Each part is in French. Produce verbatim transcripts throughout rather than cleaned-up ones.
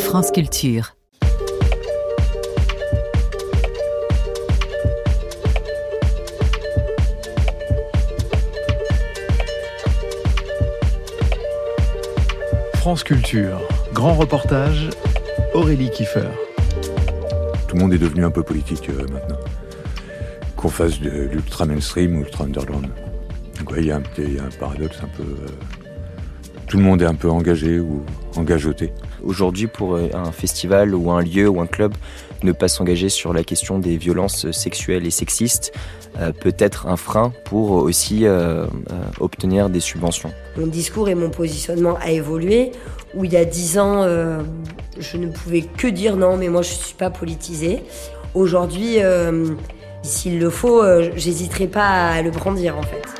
France Culture. France Culture, grand reportage, Aurélie Kiefer. Tout le monde est devenu un peu politique euh, maintenant. Qu'on fasse de l'ultra mainstream ou l'ultra underground. Donc ouais, il y a un petit, il y a un paradoxe un peu. Euh, tout le monde est un peu engagé ou engageoté. Aujourd'hui, pour un festival ou un lieu ou un club, ne pas s'engager sur la question des violences sexuelles et sexistes euh, peut être un frein pour aussi euh, euh, obtenir des subventions. Mon discours et mon positionnement a évolué, où il y a dix ans, euh, je ne pouvais que dire non, mais moi je ne suis pas politisée. Aujourd'hui, euh, s'il le faut, euh, j'hésiterai pas à le brandir en fait.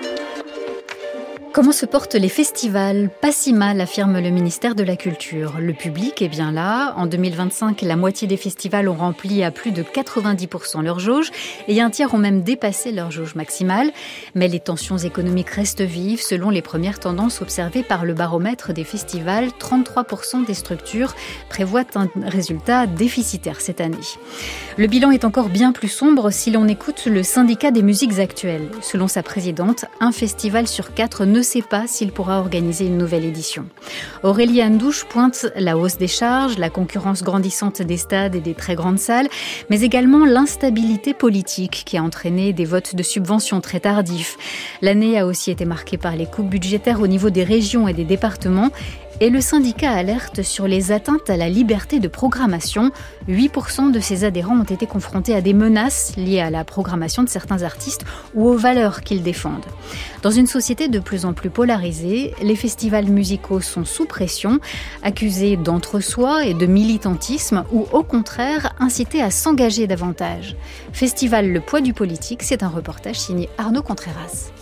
Comment se portent les festivals ? Pas si mal, affirme le ministère de la Culture. Le public est bien là. En deux mille vingt-cinq, la moitié des festivals ont rempli à plus de quatre-vingt-dix pour cent leur jauge et un tiers ont même dépassé leur jauge maximale. Mais les tensions économiques restent vives. Selon les premières tendances observées par le baromètre des festivals, trente-trois pour cent des structures prévoient un résultat déficitaire cette année. Le bilan est encore bien plus sombre si l'on écoute le syndicat des musiques actuelles. Selon sa présidente, un festival sur quatre ne ne sait pas s'il pourra organiser une nouvelle édition. Aurélie Andouche pointe la hausse des charges, la concurrence grandissante des stades et des très grandes salles, mais également l'instabilité politique qui a entraîné des votes de subventions très tardifs. L'année a aussi été marquée par les coupes budgétaires au niveau des régions et des départements. Et le syndicat alerte sur les atteintes à la liberté de programmation. huit pour cent de ses adhérents ont été confrontés à des menaces liées à la programmation de certains artistes ou aux valeurs qu'ils défendent. Dans une société de plus en plus polarisée, les festivals musicaux sont sous pression, accusés d'entre-soi et de militantisme ou au contraire incités à s'engager davantage. Festival Le Poids du politique, c'est un reportage signé Arnaud Contreras.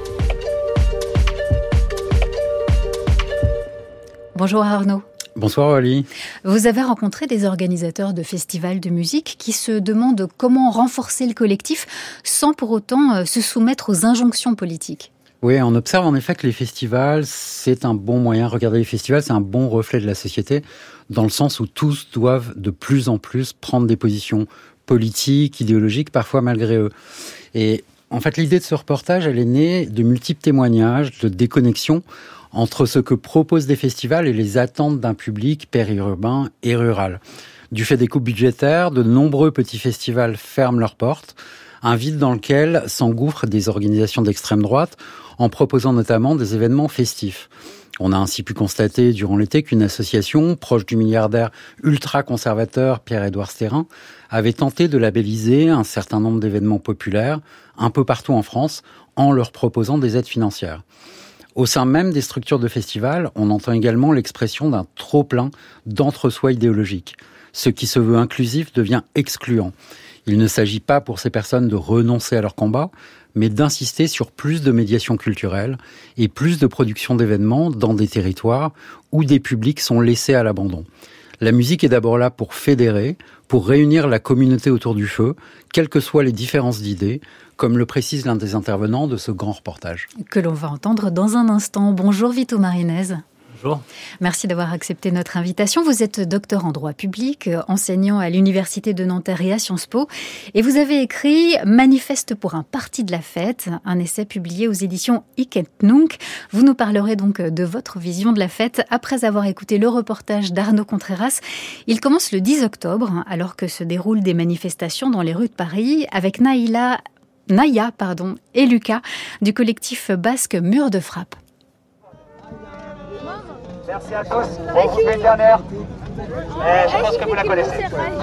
Bonjour Arnaud. Bonsoir Aurélie. Vous avez rencontré des organisateurs de festivals de musique qui se demandent comment renforcer le collectif sans pour autant se soumettre aux injonctions politiques. Oui, on observe en effet que les festivals, c'est un bon moyen. Regarder les festivals, c'est un bon reflet de la société, dans le sens où tous doivent de plus en plus prendre des positions politiques, idéologiques, parfois malgré eux. Et en fait, l'idée de ce reportage, elle est née de multiples témoignages, de déconnexion entre ce que proposent des festivals et les attentes d'un public périurbain et rural. Du fait des coupes budgétaires, de nombreux petits festivals ferment leurs portes, un vide dans lequel s'engouffrent des organisations d'extrême droite en proposant notamment des événements festifs. On a ainsi pu constater durant l'été qu'une association proche du milliardaire ultra-conservateur Pierre-Édouard Stérin avait tenté de labelliser un certain nombre d'événements populaires un peu partout en France en leur proposant des aides financières. Au sein même des structures de festivals, on entend également l'expression d'un trop-plein d'entre-soi idéologique. Ce qui se veut inclusif devient excluant. Il ne s'agit pas pour ces personnes de renoncer à leur combat, mais d'insister sur plus de médiation culturelle et plus de production d'événements dans des territoires où des publics sont laissés à l'abandon. La musique est d'abord là pour fédérer, pour réunir la communauté autour du feu, quelles que soient les différences d'idées, comme le précise l'un des intervenants de ce grand reportage. Que l'on va entendre dans un instant. Bonjour Vito Marinez. Bonjour. Merci d'avoir accepté notre invitation. Vous êtes docteur en droit public, enseignant à l'Université de Nanterre et à Sciences Po. Et vous avez écrit « Manifeste pour un parti de la fête », un essai publié aux éditions Hic et Nunc. Vous nous parlerez donc de votre vision de la fête après avoir écouté le reportage d'Arnaud Contreras. Il commence le dix octobre, alors que se déroulent des manifestations dans les rues de Paris, avec Naïla, Naya pardon, et Lucas du collectif basque Mur de Frappe. Merci à tous. On vous fait une dernière. Et je pense que vous la connaissez.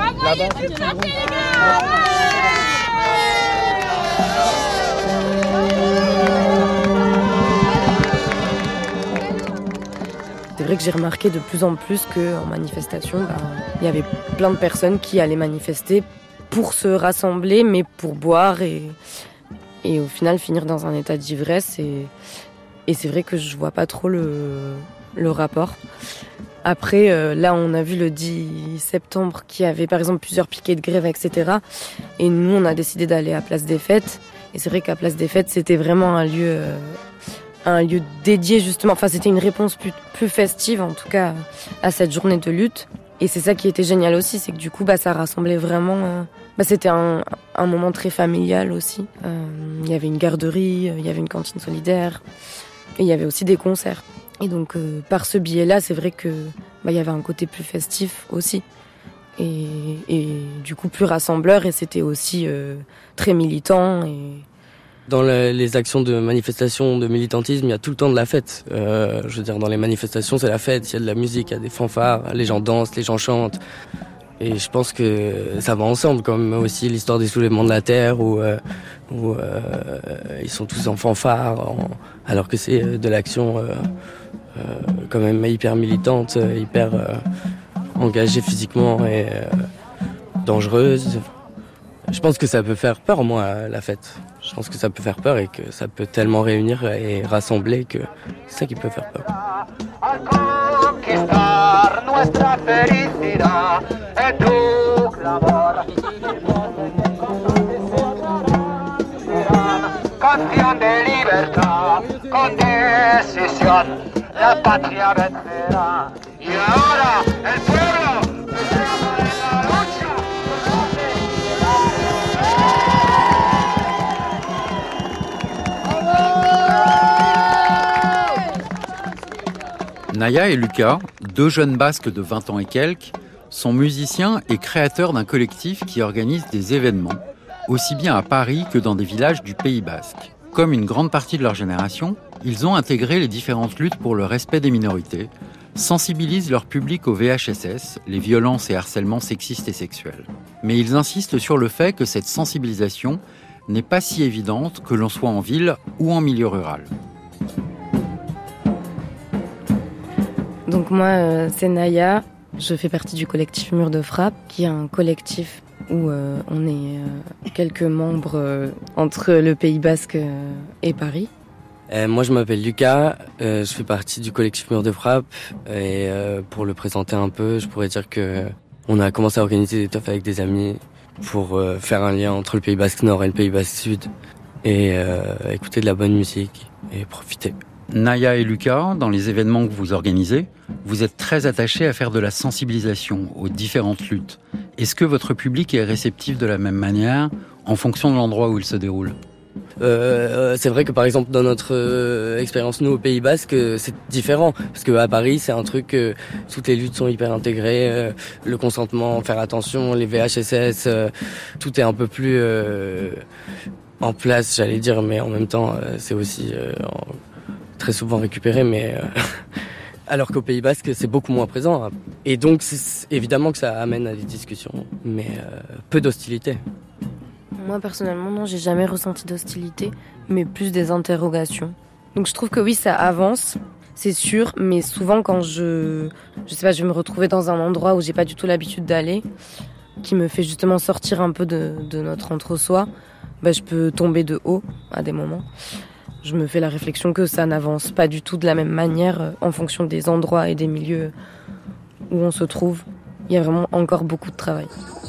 C'est vrai que j'ai remarqué de plus en plus qu'en manifestation, bah, il y avait plein de personnes qui allaient manifester pour se rassembler, mais pour boire et, et au final finir dans un état d'ivresse. Et, et c'est vrai que je vois pas trop le... le rapport. Après, euh, là, on a vu le dix septembre qu'il y avait, par exemple, plusieurs piquets de grève, et cetera. Et nous, on a décidé d'aller à Place des Fêtes. Et c'est vrai qu'à Place des Fêtes, c'était vraiment un lieu, euh, un lieu dédié, justement. Enfin, c'était une réponse plus, plus festive, en tout cas, à cette journée de lutte. Et c'est ça qui était génial aussi, c'est que du coup, bah, ça rassemblait vraiment... Euh, bah, c'était un, un moment très familial aussi. Euh, il y avait une garderie, il y avait une cantine solidaire, et il y avait aussi des concerts. Et donc, euh, par ce biais-là, c'est vrai que bah, il y avait un côté plus festif aussi. Et, et du coup, plus rassembleur, et c'était aussi euh, très militant. Et... Dans le, les actions de manifestation, de militantisme, il y a tout le temps de la fête. Euh, je veux dire, dans les manifestations, c'est la fête, il y a de la musique, il y a des fanfares, les gens dansent, les gens chantent. Et je pense que ça va ensemble, comme aussi l'histoire des soulèvements de la Terre, où, euh, où euh, ils sont tous en fanfare, en, alors que c'est de l'action euh, euh, quand même hyper militante, hyper euh, engagée physiquement et euh, dangereuse. Je pense que ça peut faire peur, moi, la fête. Je pense que ça peut faire peur et que ça peut tellement réunir et rassembler que c'est ça qui peut faire peur. Canción de libertad, con decisión, la patria vencerá. Y ahora, el pueblo, estamos en la lucha. Naya et Lucas, deux jeunes basques de vingt ans et quelques, sont musiciens et créateurs d'un collectif qui organise des événements, aussi bien à Paris que dans des villages du Pays basque. Comme une grande partie de leur génération, ils ont intégré les différentes luttes pour le respect des minorités, sensibilisent leur public au V H S S, les violences et harcèlements sexistes et sexuels. Mais ils insistent sur le fait que cette sensibilisation n'est pas si évidente que l'on soit en ville ou en milieu rural. Donc moi, euh, c'est Naya. Je fais partie du collectif Mur de Frappe, qui est un collectif où euh, on est euh, quelques membres euh, entre le Pays basque euh, et Paris. Euh, moi, je m'appelle Lucas. Euh, je fais partie du collectif Mur de Frappe. Et euh, pour le présenter un peu, je pourrais dire que on a commencé à organiser des teufs avec des amis pour euh, faire un lien entre le Pays basque Nord et le Pays basque Sud et euh, écouter de la bonne musique et profiter. Naya et Lucas, dans les événements que vous organisez, vous êtes très attachés à faire de la sensibilisation aux différentes luttes. Est-ce que votre public est réceptif de la même manière en fonction de l'endroit où il se déroule ? Euh, c'est vrai que par exemple dans notre euh, expérience nous au Pays basque euh, c'est différent parce que à Paris c'est un truc euh, toutes les luttes sont hyper intégrées, euh, le consentement, faire attention, les V H S S, euh, tout est un peu plus euh, en place j'allais dire, mais en même temps euh, c'est aussi euh, en, très souvent récupéré, mais euh, alors qu'au Pays basque c'est beaucoup moins présent et donc c'est, évidemment que ça amène à des discussions, mais euh, peu d'hostilité. Moi, personnellement, non, j'ai jamais ressenti d'hostilité, mais plus des interrogations. Donc je trouve que oui, ça avance, c'est sûr, mais souvent quand je... Je sais pas, je vais me retrouver dans un endroit où j'ai pas du tout l'habitude d'aller, qui me fait justement sortir un peu de, de notre entre-soi, bah, je peux tomber de haut à des moments. Je me fais la réflexion que ça n'avance pas du tout de la même manière en fonction des endroits et des milieux où on se trouve. Il y a vraiment encore beaucoup de travail.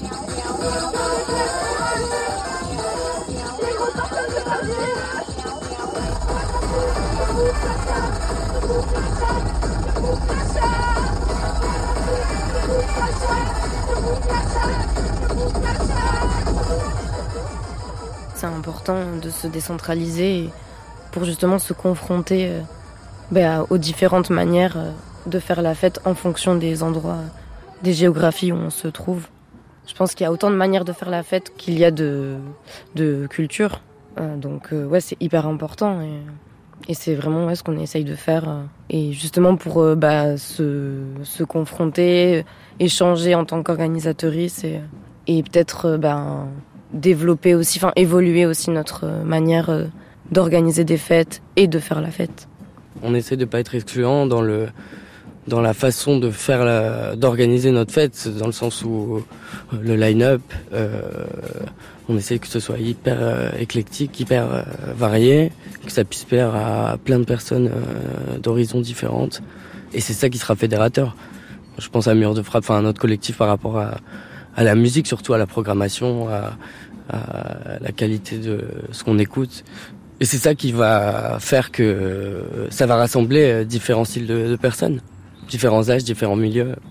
C'est important de se décentraliser pour justement se confronter euh, bah, aux différentes manières de faire la fête en fonction des endroits, des géographies où on se trouve. Je pense qu'il y a autant de manières de faire la fête qu'il y a de, de culture. Euh, donc euh, ouais, c'est hyper important et, et c'est vraiment ouais, ce qu'on essaye de faire. Euh, et justement pour euh, bah, se, se confronter, échanger en tant qu'organisatrice et, et peut-être euh, bah, développer aussi, enfin évoluer aussi notre manière euh, d'organiser des fêtes et de faire la fête. On essaie de pas être excluant dans le dans la façon de faire la, d'organiser notre fête, dans le sens où le line-up, euh, on essaie que ce soit hyper euh, éclectique, hyper euh, varié, que ça puisse plaire à plein de personnes euh, d'horizons différentes. Et c'est ça qui sera fédérateur. Je pense à Mur de Frappe, enfin à notre collectif par rapport à, à la musique, surtout à la programmation, à, à la qualité de ce qu'on écoute. Et c'est ça qui va faire que ça va rassembler différents styles de, de personnes. Différents âges, différents milieux.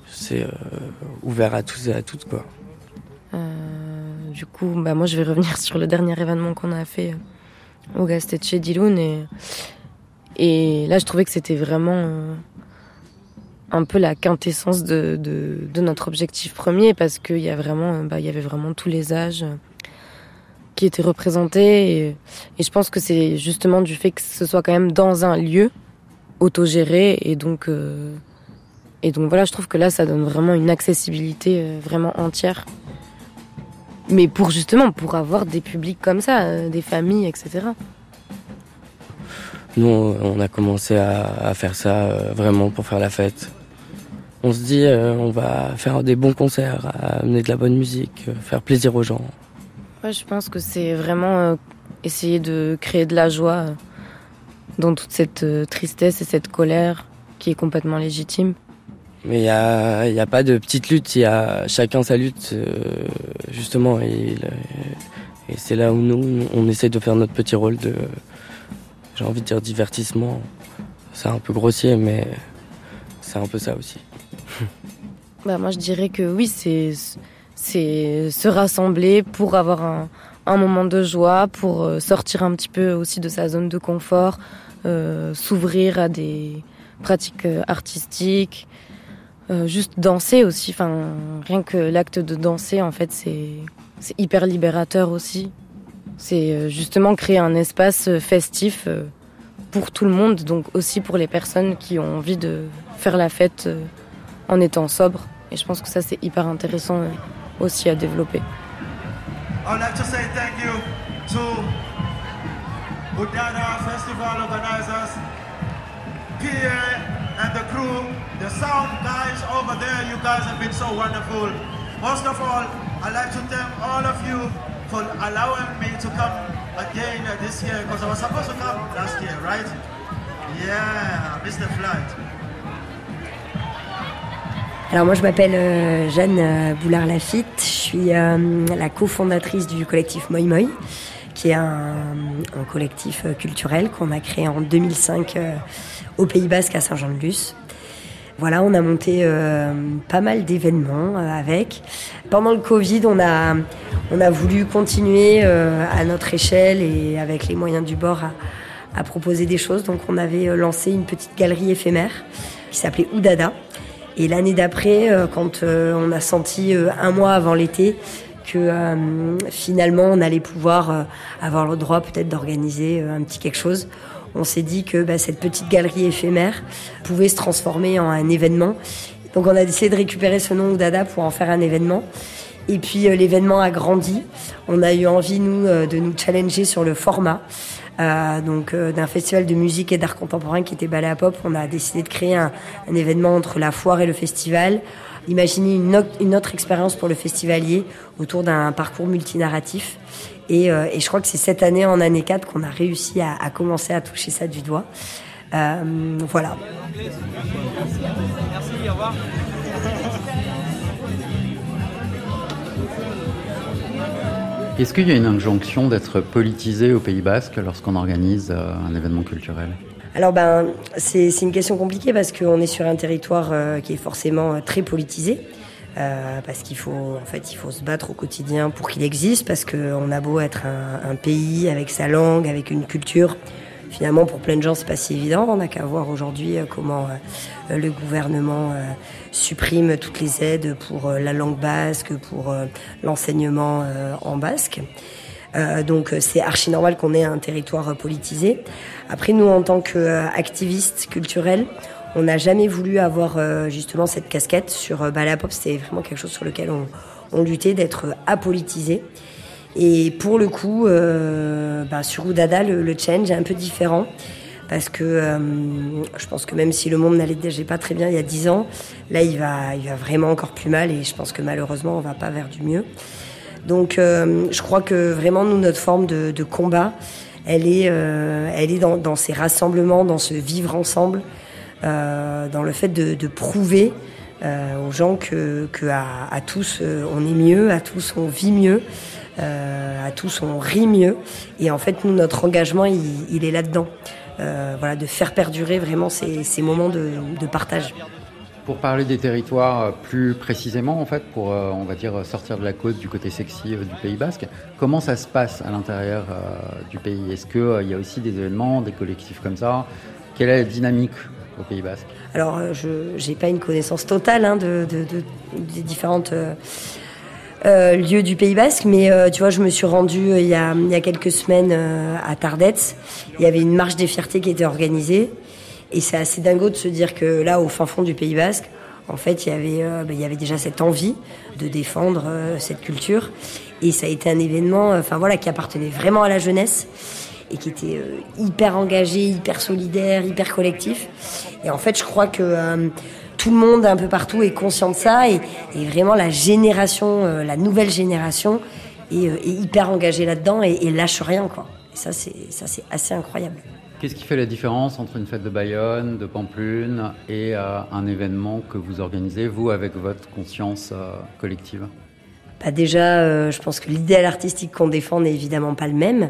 c'est euh, ouvert à tous et à toutes, quoi. Euh, du coup, bah, moi, je vais revenir sur le dernier événement qu'on a fait au Gaztetxe d'Irun. Et, et là, je trouvais que c'était vraiment euh, un peu la quintessence de, de, de notre objectif premier, parce qu'il y a vraiment, bah, il y avait vraiment tous les âges qui étaient représentés. Et, et je pense que c'est justement du fait que ce soit quand même dans un lieu autogéré. Et donc, euh, et donc voilà, je trouve que là, ça donne vraiment une accessibilité euh, vraiment entière. Mais pour justement, pour avoir des publics comme ça, euh, des familles, et cetera. Nous, on a commencé à, à faire ça euh, vraiment pour faire la fête. On se dit, euh, on va faire des bons concerts, amener de la bonne musique, euh, faire plaisir aux gens. Ouais, je pense que c'est vraiment euh, essayer de créer de la joie euh, dans toute cette euh, tristesse et cette colère qui est complètement légitime. Mais il n'y a, y a pas de petite lutte, il y a chacun sa lutte, euh, justement. Et, et c'est là où nous, on essaie de faire notre petit rôle de, j'ai envie de dire divertissement. C'est un peu grossier, mais c'est un peu ça aussi. Bah, moi, je dirais que oui, c'est, c'est se rassembler pour avoir un, un moment de joie, pour sortir un petit peu aussi de sa zone de confort, euh, s'ouvrir à des pratiques artistiques. Euh, juste danser aussi, enfin, rien que l'acte de danser, en fait, c'est, c'est hyper libérateur aussi. C'est euh, justement créer un espace festif euh, pour tout le monde, donc aussi pour les personnes qui ont envie de faire la fête euh, en étant sobre. Et je pense que ça, c'est hyper intéressant euh, aussi à développer. I'd like to say thank you to Udana Festival organizers, Pierre and the crew, the sound guys over there. You guys have been so wonderful. Most of all, I'd like to thank all of you for allowing me to come again this year, because I was supposed to come last year, right? Yeah, I missed the flight. Alors moi je m'appelle euh, Jeanne euh, Boulard-Lafitte, je suis euh, la cofondatrice du collectif Moi Moi, qui est un, un collectif euh, culturel qu'on a créé en deux mille cinq euh, au Pays Basque à Saint-Jean-de-Luz. Voilà, on a monté euh, pas mal d'événements euh, avec. Pendant le Covid, on a, on a voulu continuer euh, à notre échelle et avec les moyens du bord à, à proposer des choses. Donc on avait lancé une petite galerie éphémère qui s'appelait Oudada. Et l'année d'après, euh, quand euh, on a senti euh, un mois avant l'été que euh, finalement on allait pouvoir euh, avoir le droit peut-être d'organiser euh, un petit quelque chose, on s'est dit que bah, cette petite galerie éphémère pouvait se transformer en un événement. Donc on a décidé de récupérer ce nom Oudada pour en faire un événement. Et puis euh, l'événement a grandi. On a eu envie, nous, euh, de nous challenger sur le format. Euh, donc euh, d'un festival de musique et d'art contemporain qui était Ballet à Pop. On a décidé de créer un, un événement entre la foire et le festival. Imaginer une, o- une autre expérience pour le festivalier autour d'un parcours multinarratif. Et, euh, et je crois que c'est cette année, en année quatre, qu'on a réussi à, à commencer à toucher ça du doigt. Euh, voilà. Merci, au revoir. Est-ce qu'il y a une injonction d'être politisé au Pays Basque lorsqu'on organise euh, un événement culturel ? Alors ben, c'est, c'est une question compliquée parce qu'on est sur un territoire euh, qui est forcément euh, très politisé. Euh, parce qu'il faut, en fait, il faut se battre au quotidien pour qu'il existe, parce qu'on a beau être un, un pays avec sa langue, avec une culture. Finalement, pour plein de gens, c'est pas si évident. On n'a qu'à voir aujourd'hui euh, comment euh, le gouvernement euh, supprime toutes les aides pour euh, la langue basque, pour euh, l'enseignement euh, en basque. Euh, donc, c'est archi normal qu'on ait un territoire euh, politisé. Après, nous, en tant qu'activistes culturels, on n'a jamais voulu avoir euh, justement cette casquette sur euh, Ballet à Pop. C'était vraiment quelque chose sur lequel on, on luttait, d'être apolitisé. Et pour le coup, euh, bah, sur Oudada, le, le challenge est un peu différent. Parce que euh, je pense que même si le monde n'allait déjà pas très bien il y a dix ans, là, il va, il va vraiment encore plus mal. Et je pense que malheureusement, on va pas vers du mieux. Donc, euh, je crois que vraiment, nous, notre forme de, de combat, elle est, euh, elle est dans, dans ces rassemblements, dans ce vivre ensemble. Euh, dans le fait de, de prouver euh, aux gens que, que à, à tous euh, on est mieux, à tous on vit mieux, euh, à tous on rit mieux. Et en fait, nous, notre engagement, il, il est là-dedans. Euh, voilà, de faire perdurer vraiment ces, ces moments de, de partage. Pour parler des territoires plus précisément, en fait, pour, euh, on va dire, sortir de la côte du côté sexy euh, du Pays Basque, comment ça se passe à l'intérieur euh, du pays? Est-ce qu'il euh, y a aussi des événements, des collectifs comme ça? Quelle est la dynamique au Pays Basque? Alors, euh, je n'ai pas une connaissance totale hein, de, de, de, des différentes euh, euh, lieux du Pays Basque, mais euh, tu vois, je me suis rendue euh, il, y a, il y a quelques semaines euh, à Tardets. Il y avait une marche des fiertés qui était organisée. Et c'est assez dingo de se dire que là, au fin fond du Pays Basque, en fait, il y avait, euh, bah, il y avait déjà cette envie de défendre euh, cette culture. Et ça a été un événement, enfin euh, voilà, qui appartenait vraiment à la jeunesse et qui était euh, hyper engagé, hyper solidaire, hyper collectif. Et en fait, je crois que euh, tout le monde, un peu partout, est conscient de ça. Et, et vraiment, la génération, euh, la nouvelle génération, est, euh, est hyper engagée là-dedans et, et lâche rien, quoi. Et ça, c'est, ça, c'est assez incroyable. Qu'est-ce qui fait la différence entre une fête de Bayonne, de Pampelune et euh, un événement que vous organisez, vous, avec votre conscience euh, collective? Bah déjà, euh, je pense que l'idéal artistique qu'on défend n'est évidemment pas le même.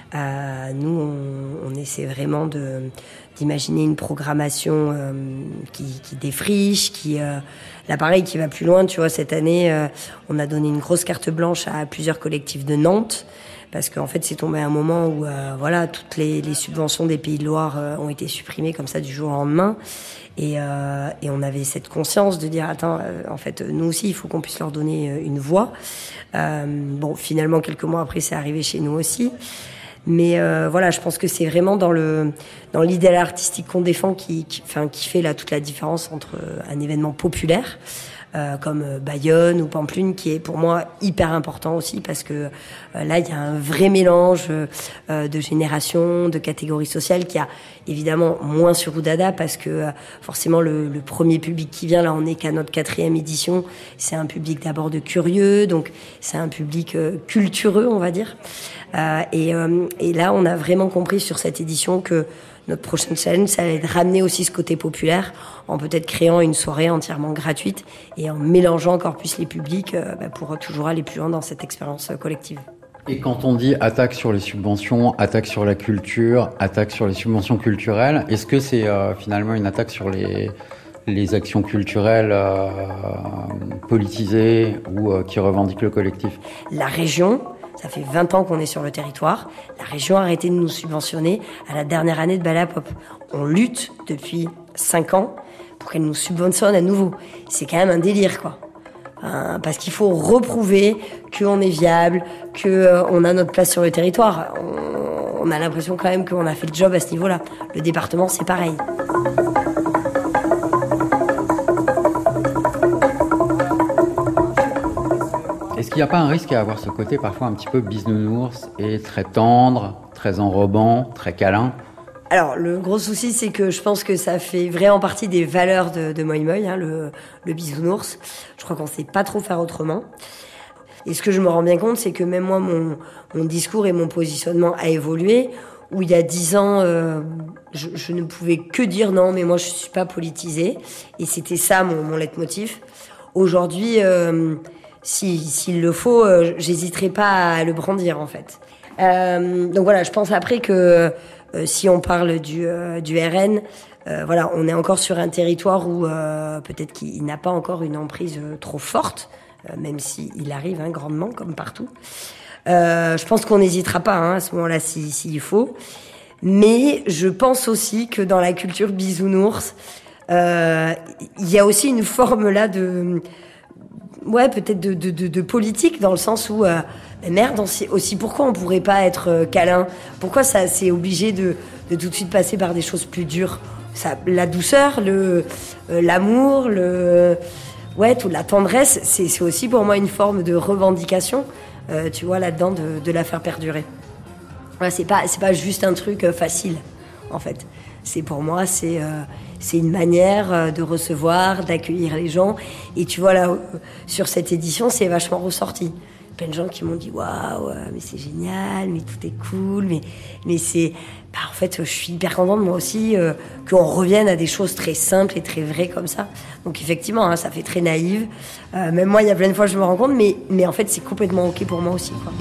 Euh, nous, on, on essaie vraiment de, d'imaginer une programmation euh, qui, qui défriche, qui, euh, là pareil, qui va plus loin. Tu vois, cette année, euh, on a donné une grosse carte blanche à plusieurs collectifs de Nantes. Parce qu'en fait, c'est tombé à un moment où euh, voilà, toutes les, les subventions des Pays de Loire euh, ont été supprimées comme ça du jour au lendemain. Et, euh, et on avait cette conscience de dire, attends, euh, en fait, nous aussi, il faut qu'on puisse leur donner euh, une voix. Euh, bon, finalement, quelques mois après, c'est arrivé chez nous aussi. Mais euh, voilà, je pense que c'est vraiment dans le dans l'idéal artistique qu'on défend qui, qui, enfin, qui fait là toute la différence entre un événement populaire. Euh, comme Bayonne ou Pampelune, qui est pour moi hyper important aussi parce que euh, là il y a un vrai mélange euh, de générations, de catégories sociales qui a évidemment moins sur Oudada parce que euh, forcément le, le premier public qui vient, là on est qu'à notre quatrième édition, c'est un public d'abord de curieux, donc c'est un public euh, cultureux on va dire. Euh, et, euh, et là on a vraiment compris sur cette édition que notre prochain challenge, ça allait être de ramener aussi ce côté populaire en peut-être créant une soirée entièrement gratuite et en mélangeant encore plus les publics euh, bah, pour toujours aller plus loin dans cette expérience euh, collective. Et quand on dit attaque sur les subventions, attaque sur la culture, attaque sur les subventions culturelles, est-ce que c'est euh, finalement une attaque sur les, les actions culturelles euh, politisées ou euh, qui revendiquent le collectif? La région, ça fait vingt ans qu'on est sur le territoire. La région a arrêté de nous subventionner à la dernière année de Ballet Pop. On lutte depuis cinq ans pour qu'elle nous subventionne à nouveau. C'est quand même un délire, quoi. Hein, parce qu'il faut reprouver qu'on est viable, qu'on euh, a notre place sur le territoire. On, on a l'impression quand même qu'on a fait le job à ce niveau-là. Le département, c'est pareil. Est-ce qu'il n'y a pas un risque à avoir ce côté parfois un petit peu bisounours et très tendre, très enrobant, très câlin? Alors, le gros souci, c'est que je pense que ça fait vraiment partie des valeurs de, de Moi Moi, hein, le, le bisounours. Je crois qu'on ne sait pas trop faire autrement. Et ce que je me rends bien compte, c'est que même moi, mon, mon discours et mon positionnement a évolué. Où il y a dix ans, euh, je, je ne pouvais que dire non, mais moi, je ne suis pas politisée. Et c'était ça, mon, mon leitmotiv. Aujourd'hui... Euh, Si, s'il le faut, euh, j'hésiterai pas à le brandir en fait. Euh, donc voilà, je pense après que euh, si on parle du, euh, du R N, euh, voilà, on est encore sur un territoire où euh, peut-être qu'il n'a pas encore une emprise euh, trop forte, euh, même s'il arrive hein, grandement comme partout. Euh, je pense qu'on n'hésitera pas hein, à ce moment-là s'il si, si faut. Mais je pense aussi que dans la culture bisounours, euh, il y a aussi une forme là de... Ouais, peut-être de, de, de, de politique, dans le sens où, euh, merde, aussi, pourquoi on pourrait pas être euh, câlin? Pourquoi ça, c'est obligé de, de tout de suite passer par des choses plus dures? Ça, la douceur, le, euh, l'amour, le, ouais, toute la tendresse, c'est, c'est aussi pour moi une forme de revendication, euh, tu vois, là-dedans, de, de la faire perdurer. Ouais, c'est pas, c'est pas juste un truc euh, facile, en fait. C'est pour moi, c'est, euh, c'est une manière de recevoir, d'accueillir les gens. Et tu vois, là, sur cette édition, c'est vachement ressorti. Plein de gens qui m'ont dit « Waouh, mais c'est génial, mais tout est cool. » Mais, mais c'est... Bah, en fait, je suis hyper contente, moi aussi, euh, qu'on revienne à des choses très simples et très vraies comme ça. Donc effectivement, hein, ça fait très naïve. Euh, même moi, il y a plein de fois, je me rends compte. Mais, mais en fait, c'est complètement OK pour moi aussi, quoi.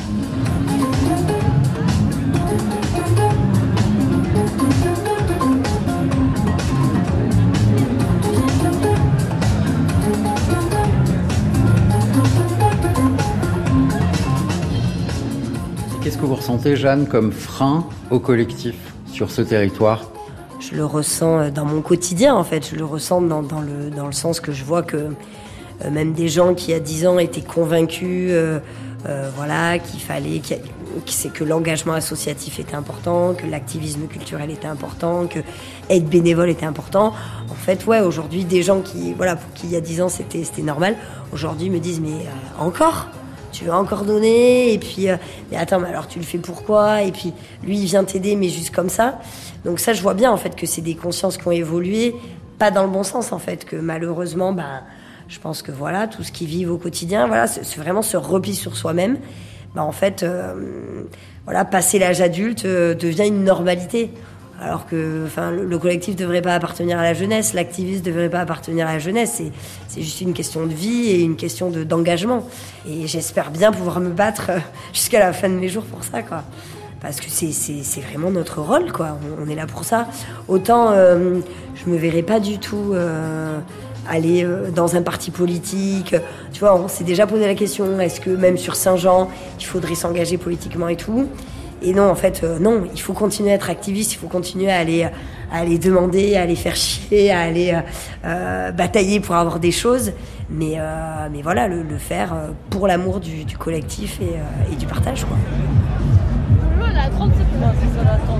que vous ressentez, Jeanne, comme frein au collectif sur ce territoire ? Je le ressens dans mon quotidien, en fait. Je le ressens dans, dans, le, dans le sens que je vois que euh, même des gens qui, il y a dix ans, étaient convaincus euh, euh, voilà, qu'il fallait... Qu'il y a, c'est que l'engagement associatif était important, que l'activisme culturel était important, que être bénévole était important. En fait, ouais, aujourd'hui, des gens qui, voilà, pour qui il y a dix ans c'était, c'était normal, aujourd'hui me disent mais euh, encore, tu veux encore donner, et puis euh, mais attends, mais alors tu le fais pourquoi, et puis lui il vient t'aider, mais juste comme ça. Donc ça, je vois bien en fait que c'est des consciences qui ont évolué, pas dans le bon sens en fait, que malheureusement, bah, je pense que voilà, tout ce qu'ils vivent au quotidien, voilà, c'est, c'est vraiment ce repli sur soi-même. Bah en fait, euh, voilà, passer l'âge adulte euh, devient une normalité. Alors que, enfin, le, le collectif devrait pas appartenir à la jeunesse, l'activisme devrait pas appartenir à la jeunesse. C'est, c'est juste une question de vie et une question de, d'engagement. Et j'espère bien pouvoir me battre euh, jusqu'à la fin de mes jours pour ça, quoi. Parce que c'est, c'est, c'est vraiment notre rôle, quoi. On, on est là pour ça. Autant, euh, je me verrais pas du tout. Euh, aller dans un parti politique. Tu vois, on s'est déjà posé la question, est-ce que même sur Saint-Jean, il faudrait s'engager politiquement et tout ? Et non, en fait, euh, non, il faut continuer à être activiste, il faut continuer à aller, à aller demander, à aller faire chier, à aller euh, batailler pour avoir des choses. Mais, euh, mais voilà, le, le faire pour l'amour du, du collectif et, euh, et du partage, quoi. Là, trente secondes, c'est ça l'attente.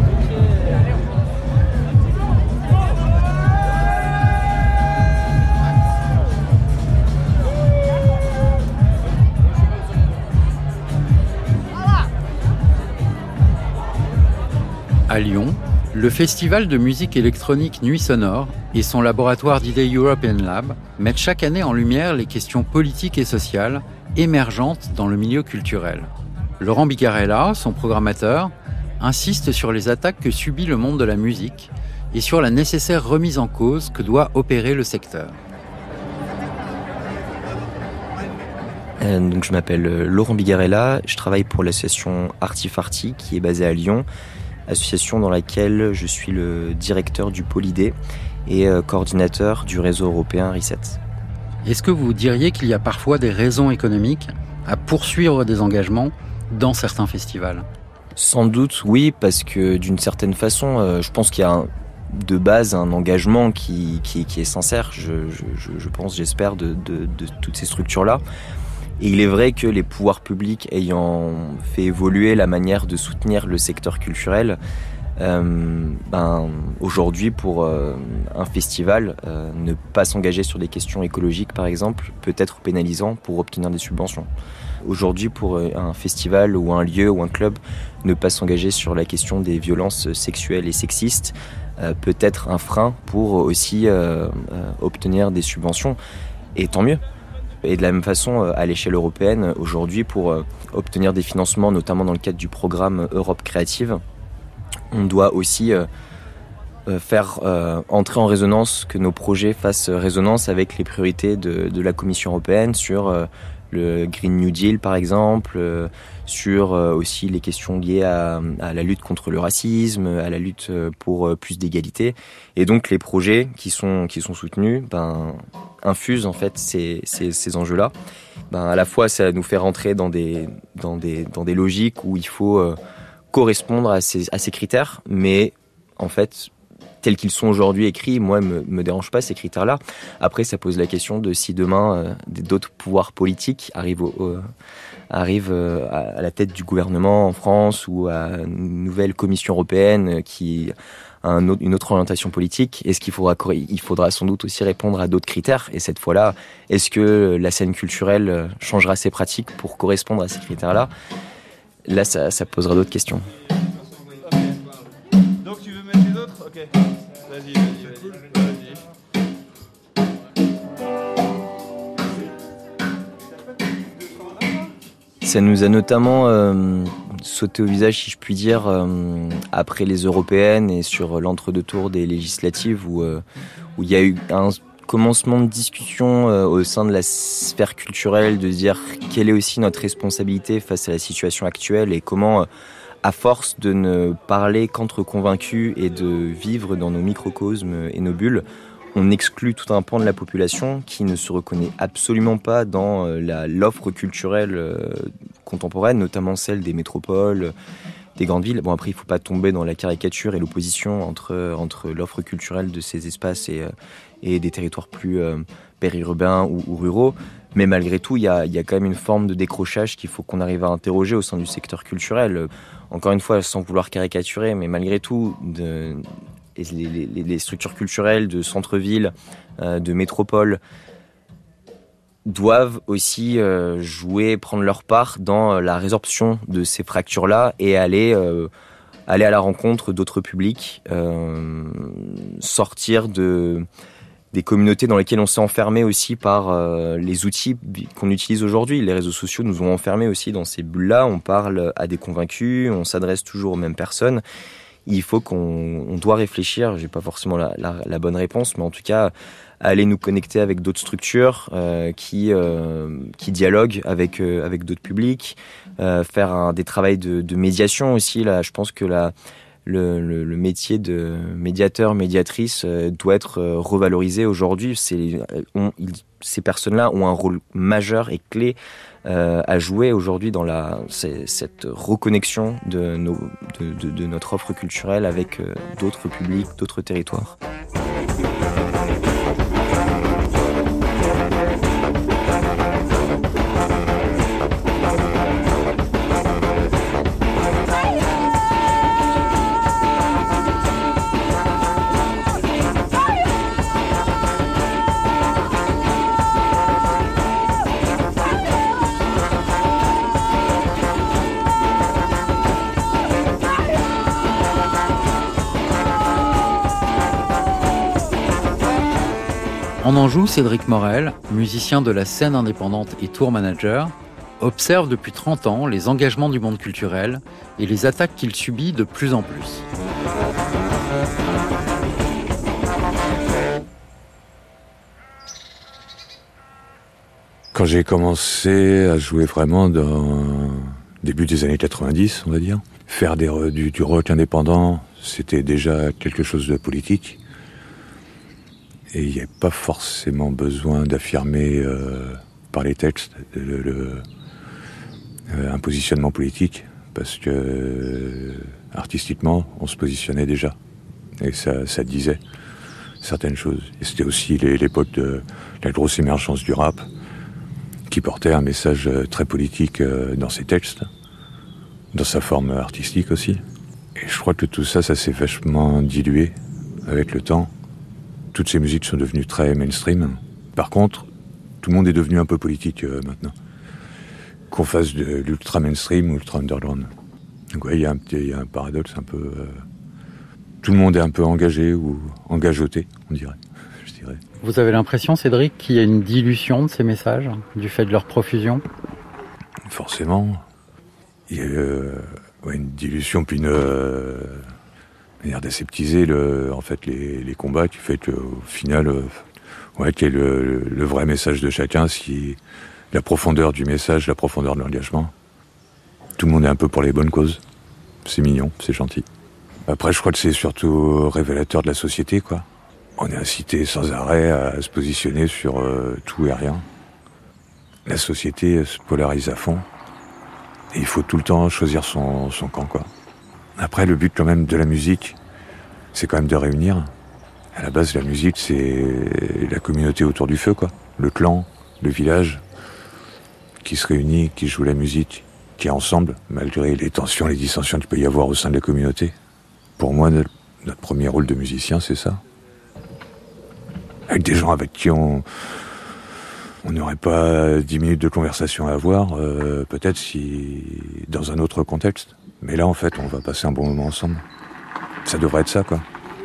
À Lyon, le festival de musique électronique Nuit Sonore et son laboratoire d'idées European Lab mettent chaque année en lumière les questions politiques et sociales émergentes dans le milieu culturel. Laurent Bigarella, son programmateur, insiste sur les attaques que subit le monde de la musique et sur la nécessaire remise en cause que doit opérer le secteur. Euh, donc je m'appelle Laurent Bigarella, je travaille pour l'association Artifarty qui est basée à Lyon, association dans laquelle je suis le directeur du pôle idées et euh, coordinateur du réseau européen Reset. Est-ce que vous diriez qu'il y a parfois des raisons économiques à poursuivre des engagements dans certains festivals ? Sans doute, oui, parce que d'une certaine façon, euh, je pense qu'il y a un, de base un engagement qui, qui, qui est sincère, je, je, je pense, j'espère, de, de, de toutes ces structures-là. Et il est vrai que les pouvoirs publics ayant fait évoluer la manière de soutenir le secteur culturel, euh, ben, aujourd'hui pour euh, un festival, euh, ne pas s'engager sur des questions écologiques par exemple, peut être pénalisant pour obtenir des subventions. Aujourd'hui pour un festival ou un lieu ou un club, ne pas s'engager sur la question des violences sexuelles et sexistes euh, peut être un frein pour aussi euh, euh, obtenir des subventions, et tant mieux. Et de la même façon, à l'échelle européenne, aujourd'hui, pour obtenir des financements, notamment dans le cadre du programme Europe Créative, on doit aussi faire entrer en résonance, que nos projets fassent résonance avec les priorités de, de la Commission européenne sur le Green New Deal, par exemple, sur aussi les questions liées à, à la lutte contre le racisme, à la lutte pour plus d'égalité. Et donc, les projets qui sont, qui sont soutenus, ben, infuse en fait ces, ces, ces enjeux-là. Ben, à la fois, ça nous fait rentrer dans des, dans des, dans des logiques où il faut euh, correspondre à ces, à ces critères, mais en fait, tels qu'ils sont aujourd'hui écrits, moi, me, me dérange pas ces critères-là. Après, ça pose la question de si demain euh, d'autres pouvoirs politiques arrivent, au, au, arrivent euh, à la tête du gouvernement en France ou à une nouvelle commission européenne qui Un autre, une autre orientation politique. Est-ce qu'il faudra, il faudra sans doute aussi répondre à d'autres critères? Et cette fois-là, est-ce que la scène culturelle changera ses pratiques pour correspondre à ces critères-là? Là, ça, ça posera d'autres questions. Okay. Donc tu veux mettre les autres? Ok. Vas-y, vas-y, vas-y. vas-y. Ça nous a notamment euh, sauté au visage, si je puis dire, euh, après les européennes et sur l'entre-deux tours des législatives où, euh, où il y a eu un commencement de discussion euh, au sein de la sphère culturelle, de se dire quelle est aussi notre responsabilité face à la situation actuelle et comment, euh, à force de ne parler qu'entre convaincus et de vivre dans nos microcosmes et nos bulles, on exclut tout un pan de la population qui ne se reconnaît absolument pas dans la, l'offre culturelle contemporaines, notamment celles des métropoles, des grandes villes. Bon, après, il ne faut pas tomber dans la caricature et l'opposition entre, entre l'offre culturelle de ces espaces et, et des territoires plus euh, périurbains ou, ou ruraux. Mais malgré tout, il y a, y a quand même une forme de décrochage qu'il faut qu'on arrive à interroger au sein du secteur culturel. Encore une fois, sans vouloir caricaturer, mais malgré tout, de, les, les, les structures culturelles de centre-ville, euh, de métropole, doivent aussi euh, jouer, prendre leur part dans la résorption de ces fractures-là et aller, euh, aller à la rencontre d'autres publics, euh, sortir de... des communautés dans lesquelles on s'est enfermé aussi par euh, les outils qu'on utilise aujourd'hui. Les réseaux sociaux nous ont enfermés aussi dans ces bulles-là. On parle à des convaincus, on s'adresse toujours aux mêmes personnes. Il faut qu'on on doit réfléchir, j'ai pas forcément la, la, la bonne réponse, mais en tout cas, aller nous connecter avec d'autres structures euh, qui, euh, qui dialoguent avec, euh, avec d'autres publics, euh, faire un, des travails de, de médiation aussi. Là, je pense que la Le, le, le métier de médiateur, médiatrice euh, doit être euh, revalorisé aujourd'hui. C'est, on, il, ces personnes-là ont un rôle majeur et clé euh, à jouer aujourd'hui dans la, c'est, cette reconnexion de, nos, de, de, de notre offre culturelle avec euh, d'autres publics, d'autres territoires. En Anjou, Cédric Morel, musicien de la scène indépendante et tour manager, observe depuis trente ans les engagements du monde culturel et les attaques qu'il subit de plus en plus. Quand j'ai commencé à jouer vraiment dans début des années quatre-vingt-dix, on va dire, faire des, du, du rock indépendant, c'était déjà quelque chose de politique. Et il n'y avait pas forcément besoin d'affirmer euh, par les textes le, le, euh, un positionnement politique, parce que euh, artistiquement, on se positionnait déjà. Et ça, ça disait certaines choses. Et c'était aussi les, l'époque de la grosse émergence du rap, qui portait un message très politique euh, dans ses textes, dans sa forme artistique aussi. Et je crois que tout ça, ça s'est vachement dilué avec le temps. Toutes ces musiques sont devenues très mainstream. Par contre, tout le monde est devenu un peu politique euh, maintenant. Qu'on fasse de l'ultra mainstream ou l'ultra underground. Donc ouais, il y a un petit, il y a un paradoxe un peu. Euh, tout le monde est un peu engagé ou engageoté, on dirait. Je dirais. Vous avez l'impression, Cédric, qu'il y a une dilution de ces messages du fait de leur profusion ? Forcément, il y a euh, ouais, une dilution puis une. Euh, manière d'aseptiser le, en fait, les, les combats qui fait qu'au final, euh, ouais, quel est le, le vrai message de chacun, si la profondeur du message, la profondeur de l'engagement. Tout le monde est un peu pour les bonnes causes. C'est mignon, c'est gentil. Après, je crois que c'est surtout révélateur de la société, quoi. On est incité sans arrêt à se positionner sur euh, tout et rien. La société se polarise à fond. Et il faut tout le temps choisir son, son camp, quoi. Après, le but quand même de la musique, c'est quand même de réunir. À la base, la musique, c'est la communauté autour du feu, quoi. Le clan, le village, qui se réunit, qui joue la musique, qui est ensemble, malgré les tensions, les dissensions qu'il peut y avoir au sein de la communauté. Pour moi, notre premier rôle de musicien, c'est ça. Avec des gens avec qui on on n'aurait pas dix minutes de conversation à avoir, euh, peut-être si dans un autre contexte. Mais là, en fait, on va passer un bon moment ensemble. Ça devrait être ça, quoi.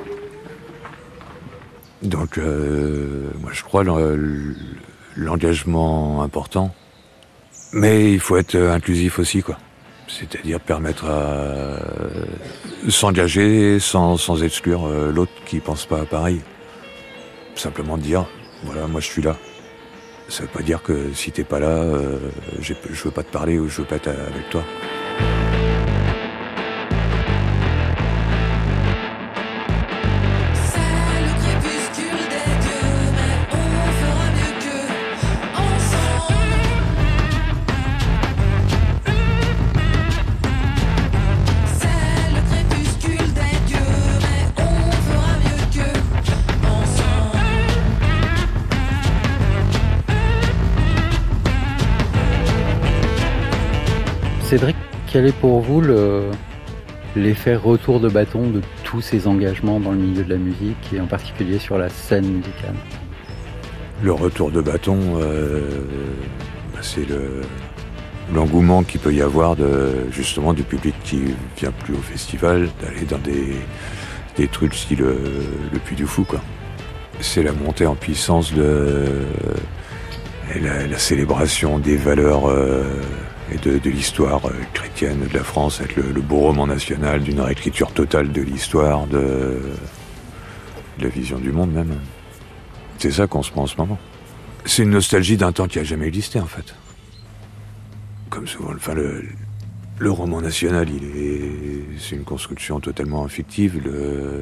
Donc, euh, moi, je crois l'engagement important. Mais il faut être inclusif aussi, quoi. C'est-à-dire permettre à s'engager sans, sans exclure l'autre qui pense pas pareil. Simplement dire, voilà, moi, je suis là. Ça veut pas dire que si t'es pas là, euh, je veux pas te parler ou je veux pas être avec toi. Cédric, quel est pour vous le, l'effet retour de bâton de tous ces engagements dans le milieu de la musique et en particulier sur la scène musicale ? Le retour de bâton, euh, bah c'est le, l'engouement qu'il peut y avoir de, justement du public qui vient plus au festival, d'aller dans des, des trucs style le, le Puy du Fou, quoi. C'est la montée en puissance de la, la célébration des valeurs euh, et de, de l'histoire chrétienne de la France, avec le, le beau roman national, d'une réécriture totale de l'histoire, de, de la vision du monde même. C'est ça qu'on se prend en ce moment. C'est une nostalgie d'un temps qui a jamais existé, en fait. Comme souvent, enfin, le, le roman national, il est, c'est une construction totalement fictive. Le,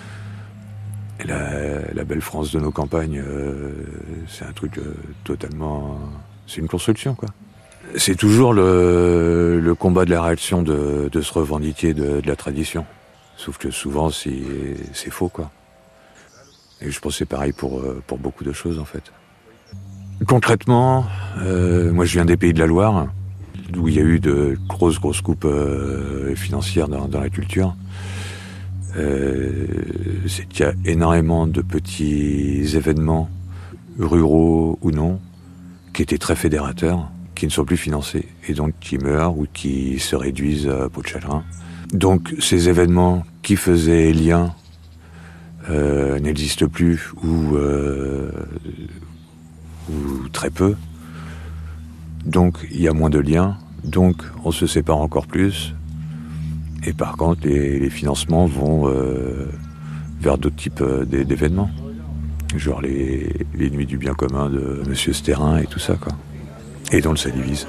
la, la belle France de nos campagnes, euh, c'est un truc euh, totalement, c'est une construction, quoi. C'est toujours le, le combat de la réaction de, de se revendiquer de, de la tradition. Sauf que souvent, c'est, c'est faux, quoi. Et je pense que c'est pareil pour, pour beaucoup de choses, en fait. Concrètement, euh, moi je viens des Pays de la Loire, où il y a eu de grosses, grosses coupes euh, financières dans, dans la culture. Euh, c'est qu'il y a énormément de petits événements, ruraux ou non, qui étaient très fédérateurs, qui ne sont plus financés, et donc qui meurent ou qui se réduisent à peau de chagrin. Donc ces événements qui faisaient lien Euh, n'existe plus ou, euh, ou très peu. Donc il y a moins de liens, donc on se sépare encore plus. Et par contre, les, les financements vont euh, vers d'autres types euh, d'événements, genre les, les nuits du bien commun de Monsieur Stérin et tout ça, quoi. Et donc ça divise.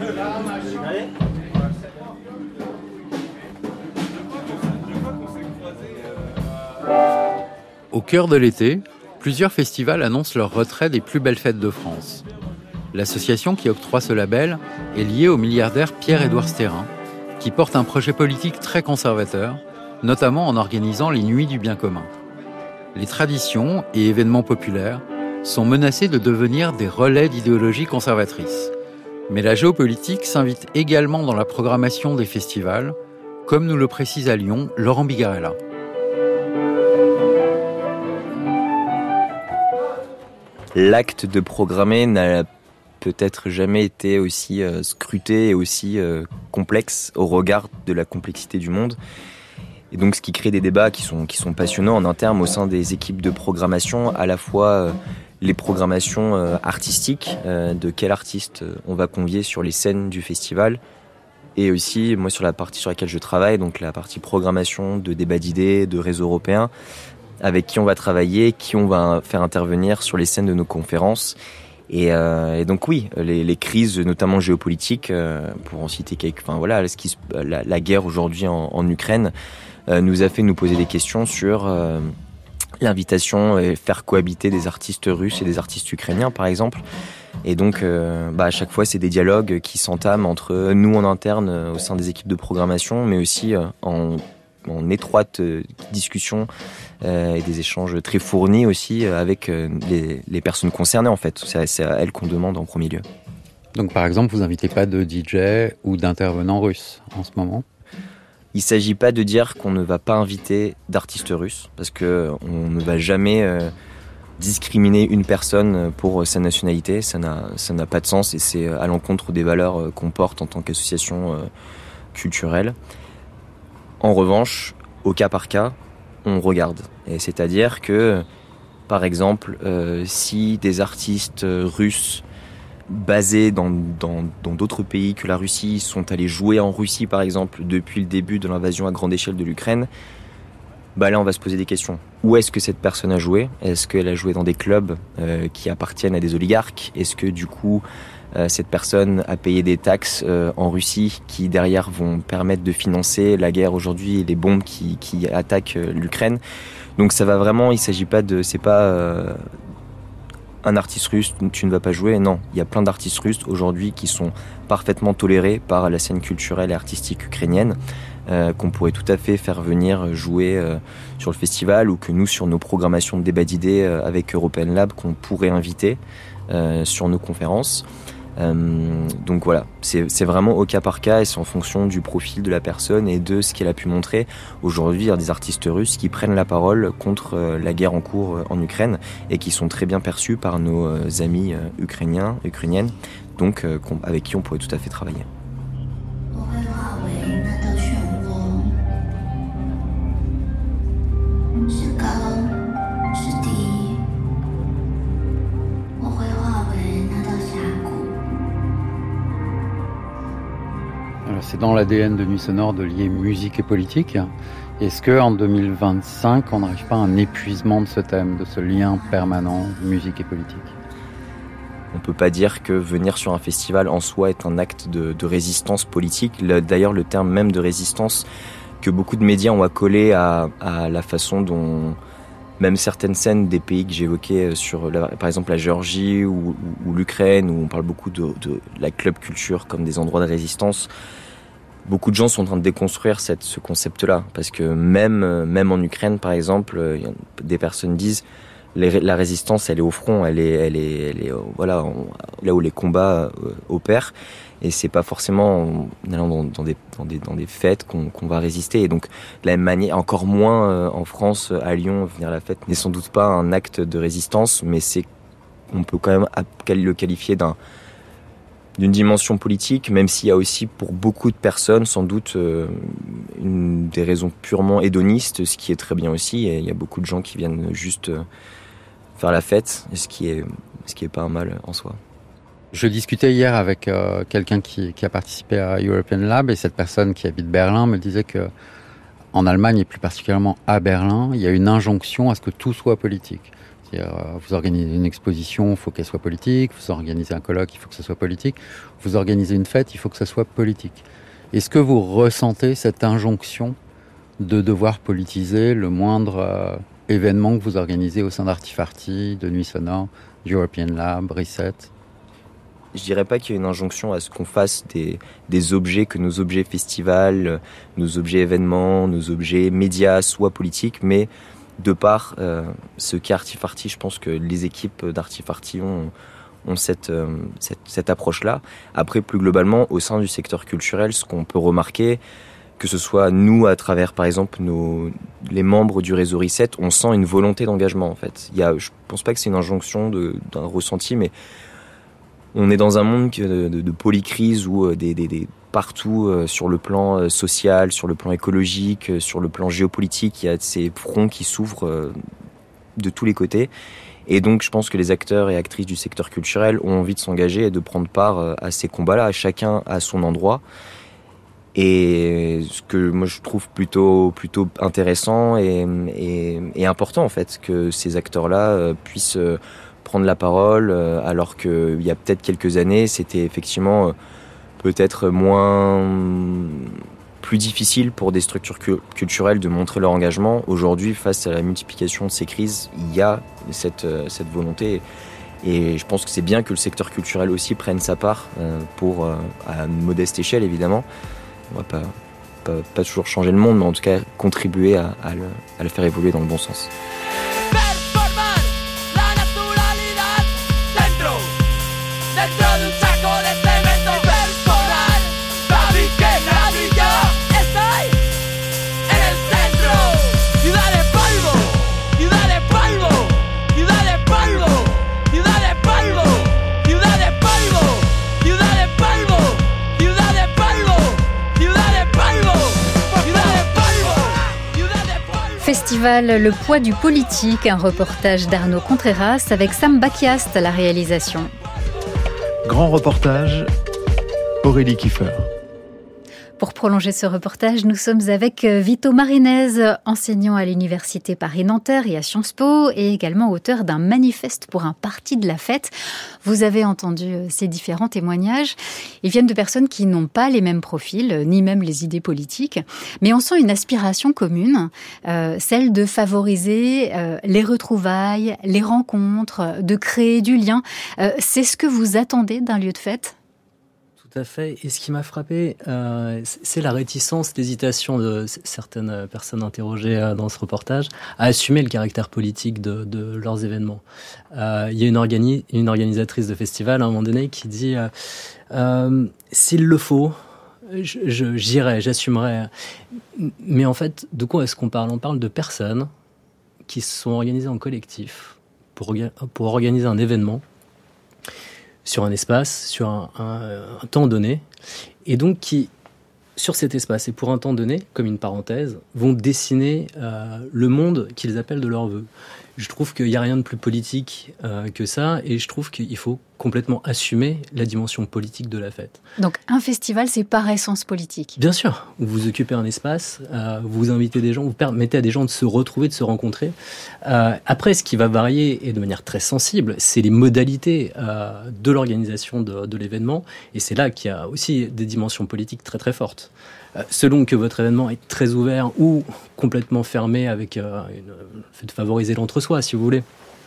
Au cœur de l'été, plusieurs festivals annoncent leur retrait des plus belles fêtes de France. L'association qui octroie ce label est liée au milliardaire Pierre-Édouard Stérin, qui porte un projet politique très conservateur, notamment en organisant les Nuits du bien commun. Les traditions et événements populaires sont menacés de devenir des relais d'idéologie conservatrice. Mais la géopolitique s'invite également dans la programmation des festivals, comme nous le précise à Lyon Laurent Bigarella. L'acte de programmer n'a peut-être jamais été aussi euh, scruté et aussi euh, complexe au regard de la complexité du monde. Et donc ce qui crée des débats qui sont, qui sont passionnants en interne au sein des équipes de programmation, à la fois euh, les programmations euh, artistiques, euh, de quel artiste on va convier sur les scènes du festival, et aussi moi sur la partie sur laquelle je travaille, donc la partie programmation de débat d'idées, de réseau européen, avec qui on va travailler, qui on va faire intervenir sur les scènes de nos conférences. Et, euh, et donc oui, les, les crises, notamment géopolitiques, euh, pour en citer quelques, enfin voilà, ce qui, la, la guerre aujourd'hui en, en Ukraine euh, nous a fait nous poser des questions sur euh, l'invitation et faire cohabiter des artistes russes et des artistes ukrainiens, par exemple. Et donc, euh, bah, à chaque fois, c'est des dialogues qui s'entament entre nous en interne euh, au sein des équipes de programmation, mais aussi euh, en en étroite euh, discussion euh, et des échanges très fournis aussi euh, avec euh, les, les personnes concernées, en fait. C'est, c'est à elles qu'on demande en premier lieu. Donc par exemple, vous n'invitez pas de D J ou d'intervenants russes en ce moment ? Il ne s'agit pas de dire qu'on ne va pas inviter d'artistes russes, parce qu'on ne va jamais euh, discriminer une personne pour sa nationalité. Ça n'a, ça n'a pas de sens et c'est à l'encontre des valeurs qu'on porte en tant qu'association euh, culturelle. En revanche, au cas par cas, on regarde. Et c'est-à-dire que, par exemple, euh, si des artistes russes basés dans, dans, dans d'autres pays que la Russie sont allés jouer en Russie, par exemple, depuis le début de l'invasion à grande échelle de l'Ukraine, bah là, on va se poser des questions. Où est-ce que cette personne a joué ? Est-ce qu'elle a joué dans des clubs euh, qui appartiennent à des oligarques ? Est-ce que, du coup, euh, cette personne a payé des taxes euh, en Russie qui, derrière, vont permettre de financer la guerre aujourd'hui et les bombes qui, qui attaquent euh, l'Ukraine ? Donc, ça va vraiment... Il ne s'agit pas de... C'est pas... Euh, un artiste russe, tu ne vas pas jouer. Non, il y a plein d'artistes russes aujourd'hui qui sont parfaitement tolérés par la scène culturelle et artistique ukrainienne, euh, qu'on pourrait tout à fait faire venir jouer euh, sur le festival, ou que nous, sur nos programmations de débat d'idées euh, avec European Lab, qu'on pourrait inviter euh, sur nos conférences. Euh, donc voilà, c'est, c'est vraiment au cas par cas et c'est en fonction du profil de la personne et de ce qu'elle a pu montrer. Aujourd'hui, il y a des artistes russes qui prennent la parole contre euh, la guerre en cours euh, en Ukraine et qui sont très bien perçus par nos euh, amis euh, ukrainiens, ukrainiennes, donc euh, avec qui on pourrait tout à fait travailler. C'est dans l'A D N de Nuit Sonore de lier musique et politique. Est-ce qu'en deux mille vingt-cinq, on n'arrive pas à un épuisement de ce thème, de ce lien permanent musique et politique ? On ne peut pas dire que venir sur un festival en soi est un acte de, de résistance politique. Le, d'ailleurs, le terme même de résistance que beaucoup de médias ont accolé à, à la façon dont même certaines scènes des pays que j'évoquais, sur la, par exemple la Géorgie ou, ou, ou l'Ukraine, où on parle beaucoup de, de la club culture comme des endroits de résistance. Beaucoup de gens sont en train de déconstruire cette, ce concept-là, parce que même, même en Ukraine, par exemple, des personnes disent les, la résistance, elle est au front, elle est, elle est, elle est voilà, on, là où les combats euh, opèrent, et c'est pas forcément en allant dans, dans, des, dans, des, dans des fêtes qu'on, qu'on va résister. Et donc, de la même manière, encore moins euh, en France, à Lyon, venir à la fête n'est sans doute pas un acte de résistance, mais c'est, on peut quand même le qualifier d'un d'une dimension politique, même s'il y a aussi pour beaucoup de personnes sans doute euh, une, des raisons purement hédonistes, ce qui est très bien aussi, et il y a beaucoup de gens qui viennent juste euh, faire la fête, ce qui est ce qui est pas un mal en soi. Je discutais hier avec euh, quelqu'un qui, qui a participé à European Lab, et cette personne qui habite Berlin me disait que en Allemagne, et plus particulièrement à Berlin, il y a une injonction à ce que tout soit politique. C'est-à-dire, vous organisez une exposition, il faut qu'elle soit politique. Vous organisez un colloque, il faut que ce soit politique. Vous organisez une fête, il faut que ce soit politique. Est-ce que vous ressentez cette injonction de devoir politiser le moindre euh, événement que vous organisez au sein d'Artifarty, de Nuit Sonore, d'European Lab, Reset ? Je dirais pas qu'il y a une injonction à ce qu'on fasse des, des objets, que nos objets festivals, nos objets événements, nos objets médias soient politiques, mais de par euh, ce qu'est Artifarty, je pense que les équipes d'Artifarty ont, ont cette, euh, cette, cette approche-là. Après, plus globalement, au sein du secteur culturel, ce qu'on peut remarquer, que ce soit nous, à travers, par exemple, nos, les membres du réseau Reset, on sent une volonté d'engagement, en fait. Il y a, je pense pas que c'est une injonction de, d'un ressenti, mais on est dans un monde de, de, de polycrise où des, des, des partout euh, sur le plan euh, social, sur le plan écologique, euh, sur le plan géopolitique, il y a ces fronts qui s'ouvrent euh, de tous les côtés. Et donc, je pense que les acteurs et actrices du secteur culturel ont envie de s'engager et de prendre part euh, à ces combats-là, chacun à son endroit. Et ce que moi je trouve plutôt plutôt intéressant et, et, et important en fait, que ces acteurs-là euh, puissent euh, prendre la parole, euh, alors qu'il y a peut-être quelques années, c'était effectivement euh, peut-être moins plus difficile pour des structures cu- culturelles de montrer leur engagement. Aujourd'hui, face à la multiplication de ces crises, il y a cette, euh, cette volonté. Et je pense que c'est bien que le secteur culturel aussi prenne sa part euh, pour, euh, à une modeste échelle évidemment. On va pas, pas, pas toujours changer le monde, mais en tout cas contribuer à, à, le, à le faire évoluer dans le bon sens. Festival Le poids du politique, un reportage d'Arnaud Contreras avec Sam Bakiast à la réalisation. Grand reportage, Aurélie Kiefer. Pour prolonger ce reportage, nous sommes avec Vito Marinez, enseignant à l'Université Paris-Nanterre et à Sciences Po, et également auteur d'un manifeste pour un parti de la fête. Vous avez entendu ces différents témoignages. Ils viennent de personnes qui n'ont pas les mêmes profils, ni même les idées politiques, mais on sent une aspiration commune, euh, celle de favoriser euh, les retrouvailles, les rencontres, de créer du lien. Euh, c'est ce que vous attendez d'un lieu de fête ? Tout Tout à fait. Et ce qui m'a frappé, euh, c'est la réticence, l'hésitation de certaines personnes interrogées dans ce reportage à assumer le caractère politique de, de leurs événements. Euh, il y a une, organi- une organisatrice de festival à un moment donné qui dit euh, euh, s'il le faut, je, je, j'irai, j'assumerai. Mais en fait, de quoi est-ce qu'on parle ? On parle de personnes qui se sont organisées en collectif pour, pour organiser un événement sur un espace, sur un, un, un temps donné, et donc qui, sur cet espace et pour un temps donné, comme une parenthèse, vont dessiner euh, le monde qu'ils appellent de leur vœu. Je trouve qu'il n'y a rien de plus politique euh, que ça, et je trouve qu'il faut complètement assumer la dimension politique de la fête. Donc un festival, c'est par essence politique. Bien sûr, vous occupez un espace, euh, vous invitez des gens, vous permettez à des gens de se retrouver, de se rencontrer. Euh, après, ce qui va varier, et de manière très sensible, c'est les modalités euh, de l'organisation de, de l'événement, et c'est là qu'il y a aussi des dimensions politiques très très fortes. Euh, selon que votre événement est très ouvert ou complètement fermé, avec euh, une, le fait de favoriser l'entre-soi, si vous voulez.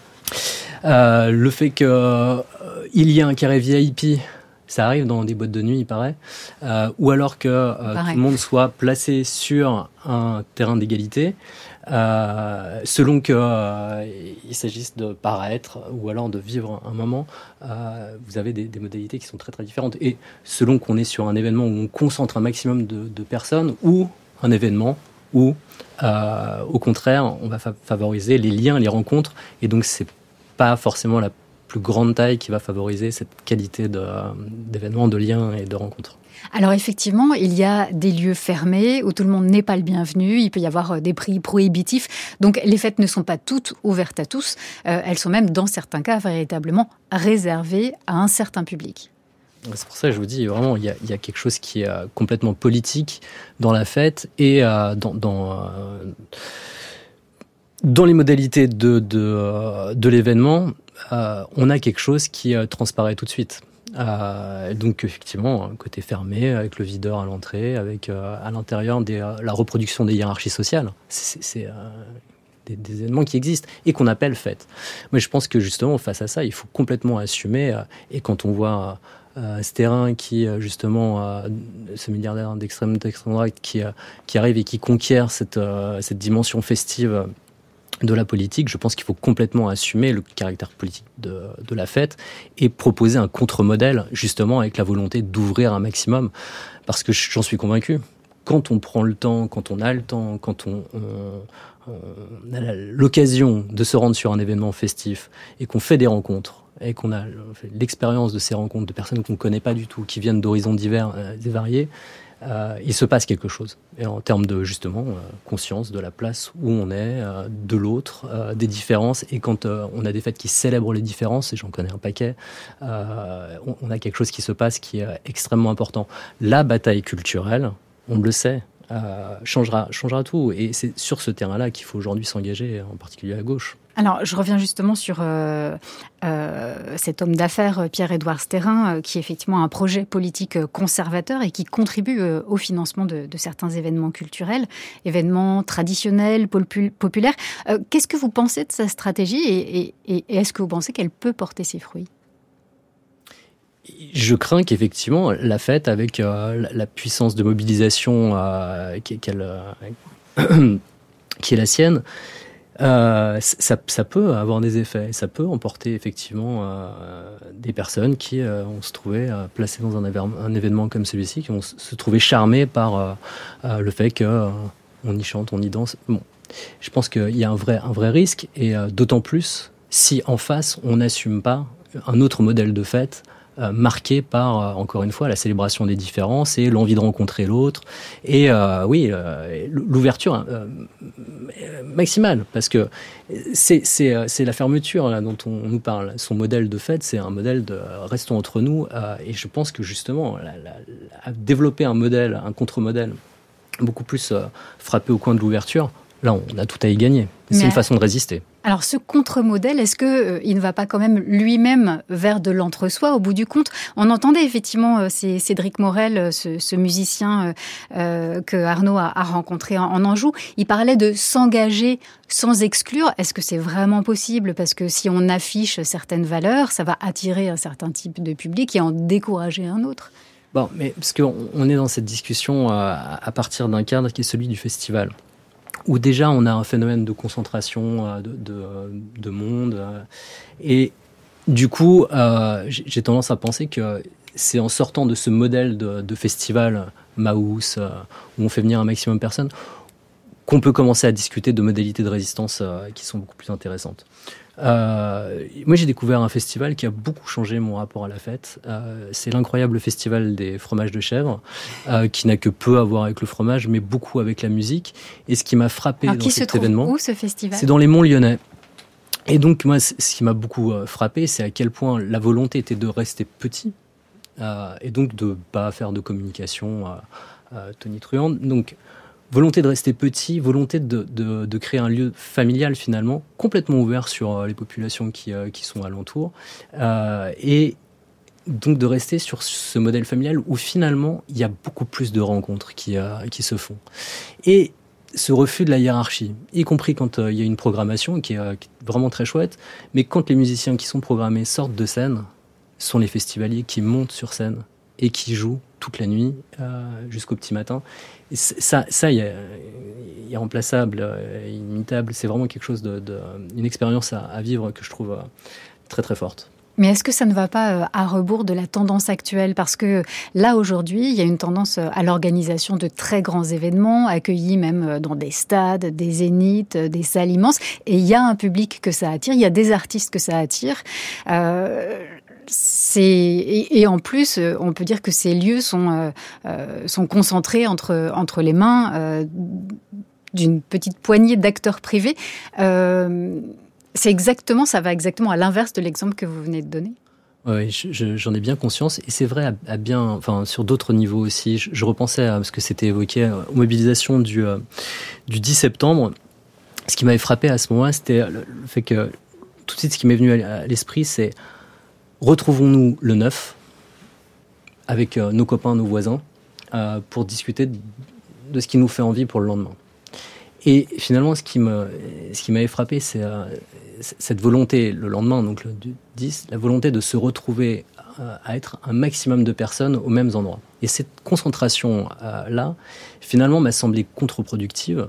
Euh, le fait qu'il euh, y ait un carré V I P, ça arrive dans des boîtes de nuit, il paraît, euh, ou alors que euh, tout le monde soit placé sur un terrain d'égalité, euh, selon qu'il euh, s'agisse de paraître ou alors de vivre un moment, euh, vous avez des, des modalités qui sont très très différentes. Et selon qu'on est sur un événement où on concentre un maximum de, de personnes, ou un événement où, euh, au contraire, on va fa- favoriser les liens, les rencontres, et donc c'est pas forcément la plus grande taille qui va favoriser cette qualité de, d'événements, de liens et de rencontres. Alors effectivement, il y a des lieux fermés où tout le monde n'est pas le bienvenu, il peut y avoir des prix prohibitifs, donc les fêtes ne sont pas toutes ouvertes à tous, euh, elles sont même dans certains cas véritablement réservées à un certain public. C'est pour ça que je vous dis, vraiment, il y a, il y a quelque chose qui est euh, complètement politique dans la fête et euh, dans... dans euh, Dans les modalités de, de, de l'événement, euh, on a quelque chose qui euh, transparaît tout de suite. Euh, donc effectivement, un côté fermé, avec le videur à l'entrée, avec euh, à l'intérieur des, euh, la reproduction des hiérarchies sociales. C'est, c'est euh, des, des événements qui existent et qu'on appelle fête. Moi, je pense que justement, face à ça, il faut complètement assumer. Euh, et quand on voit euh, Stérin qui, euh, justement, euh, ce milliardaire d'extrême, d'extrême droite, qui, euh, qui arrive et qui conquiert cette, euh, cette dimension festive de la politique, je pense qu'il faut complètement assumer le caractère politique de, de la fête et proposer un contre-modèle, justement, avec la volonté d'ouvrir un maximum. Parce que j'en suis convaincu, quand on prend le temps, quand on a le temps, quand on, on, on a l'occasion de se rendre sur un événement festif et qu'on fait des rencontres, et qu'on a l'expérience de ces rencontres de personnes qu'on ne connaît pas du tout, qui viennent d'horizons divers et euh, variés, Euh, il se passe quelque chose. Et en termes de, justement, euh, conscience de la place où on est, euh, de l'autre, euh, des différences. Et quand euh, on a des fêtes qui célèbrent les différences, et j'en connais un paquet, euh, on, on a quelque chose qui se passe qui est extrêmement important. La bataille culturelle, on le sait, euh, changera, changera tout. Et c'est sur ce terrain-là qu'il faut aujourd'hui s'engager, en particulier à gauche. Alors, je reviens justement sur euh, euh, cet homme d'affaires, Pierre-Édouard Stérin, euh, qui est effectivement un projet politique conservateur et qui contribue euh, au financement de, de certains événements culturels, événements traditionnels, popu- populaires. Euh, qu'est-ce que vous pensez de sa stratégie et, et, et est-ce que vous pensez qu'elle peut porter ses fruits ? Je crains qu'effectivement, la fête, avec euh, la puissance de mobilisation euh, qu'elle, euh, qui est la sienne, Euh, ça, ça peut avoir des effets, ça peut emporter effectivement euh, des personnes qui euh, vont se trouver euh, placées dans un, éver- un événement comme celui-ci, qui vont se trouver charmées par euh, euh, le fait qu'on euh, y chante, on y danse. Bon, je pense qu'il y a un vrai, un vrai risque, et euh, d'autant plus si en face on n'assume pas un autre modèle de fête euh, marqué par, euh, encore une fois, la célébration des différences et l'envie de rencontrer l'autre. Et euh, oui, euh, l'ouverture euh, maximale, parce que c'est, c'est, c'est la fermeture là, dont on nous parle. Son modèle de fête, c'est un modèle de euh, restons entre nous. Euh, et je pense que justement, la, la, la, développer un modèle, un contre-modèle beaucoup plus euh, frappé au coin de l'ouverture, là, on a tout à y gagner. C'est Mais une façon de résister. Alors, ce contre-modèle, est-ce qu'il euh, ne va pas quand même lui-même vers de l'entre-soi au bout du compte ? On entendait effectivement euh, c'est Cédric Morel, ce, ce musicien euh, euh, que Arnaud a, a rencontré en, en Anjou. Il parlait de s'engager sans exclure. Est-ce que c'est vraiment possible ? Parce que si on affiche certaines valeurs, ça va attirer un certain type de public et en décourager un autre. Bon, mais parce qu'on on est dans cette discussion euh, à partir d'un cadre qui est celui du festival, où déjà on a un phénomène de concentration euh, de, de, de monde, euh, et du coup, euh, j'ai tendance à penser que c'est en sortant de ce modèle de, de festival Maús, euh, où on fait venir un maximum de personnes, qu'on peut commencer à discuter de modalités de résistance euh, qui sont beaucoup plus intéressantes. Euh, moi, j'ai découvert un festival qui a beaucoup changé mon rapport à la fête. Euh, c'est l'incroyable festival des fromages de chèvre, euh, qui n'a que peu à voir avec le fromage, mais beaucoup avec la musique. Et ce qui m'a frappé Alors, dans qui cet se trouve événement, où, ce festival ? c'est dans les Monts Lyonnais. Et donc, moi, ce qui m'a beaucoup euh, frappé, c'est à quel point la volonté était de rester petit, euh, et donc de pas faire de communication euh, euh, tonitruante. Donc, volonté de rester petit, volonté de, de, de créer un lieu familial finalement, complètement ouvert sur euh, les populations qui, euh, qui sont alentours, euh, et donc de rester sur ce modèle familial où finalement il y a beaucoup plus de rencontres qui, euh, qui se font. Et ce refus de la hiérarchie, y compris quand euh, il y a une programmation qui est, euh, qui est vraiment très chouette, mais quand les musiciens qui sont programmés sortent de scène, ce sont les festivaliers qui montent sur scène et qui jouent toute la nuit euh, jusqu'au petit matin. Et ça, ça, il est irremplaçable, euh, inimitable. C'est vraiment quelque chose de, de une expérience à, à vivre que je trouve euh, très très forte. Mais est-ce que ça ne va pas à rebours de la tendance actuelle ? Parce que là, aujourd'hui, il y a une tendance à l'organisation de très grands événements, accueillis même dans des stades, des zéniths, des salles immenses. Et il y a un public que ça attire, il y a des artistes que ça attire. Euh, c'est... Et, et en plus, on peut dire que ces lieux sont, euh, sont concentrés entre, entre les mains euh, d'une petite poignée d'acteurs privés. Euh, C'est exactement, ça va exactement à l'inverse de l'exemple que vous venez de donner. Oui, je, je, j'en ai bien conscience, et c'est vrai à, à bien, enfin sur d'autres niveaux aussi. Je, je repensais à ce que c'était évoqué aux mobilisations du euh, du dix septembre. Ce qui m'avait frappé à ce moment-là, c'était le, le fait que tout de suite, ce qui m'est venu à, à l'esprit, c'est retrouvons-nous le neuf avec euh, nos copains, nos voisins, euh, pour discuter de, de ce qui nous fait envie pour le lendemain. Et finalement, ce qui me, ce qui m'avait frappé, c'est euh, cette volonté, le lendemain, donc le dix, la volonté de se retrouver euh, à être un maximum de personnes aux mêmes endroits. Et cette concentration-là, euh, finalement, m'a semblé contre-productive,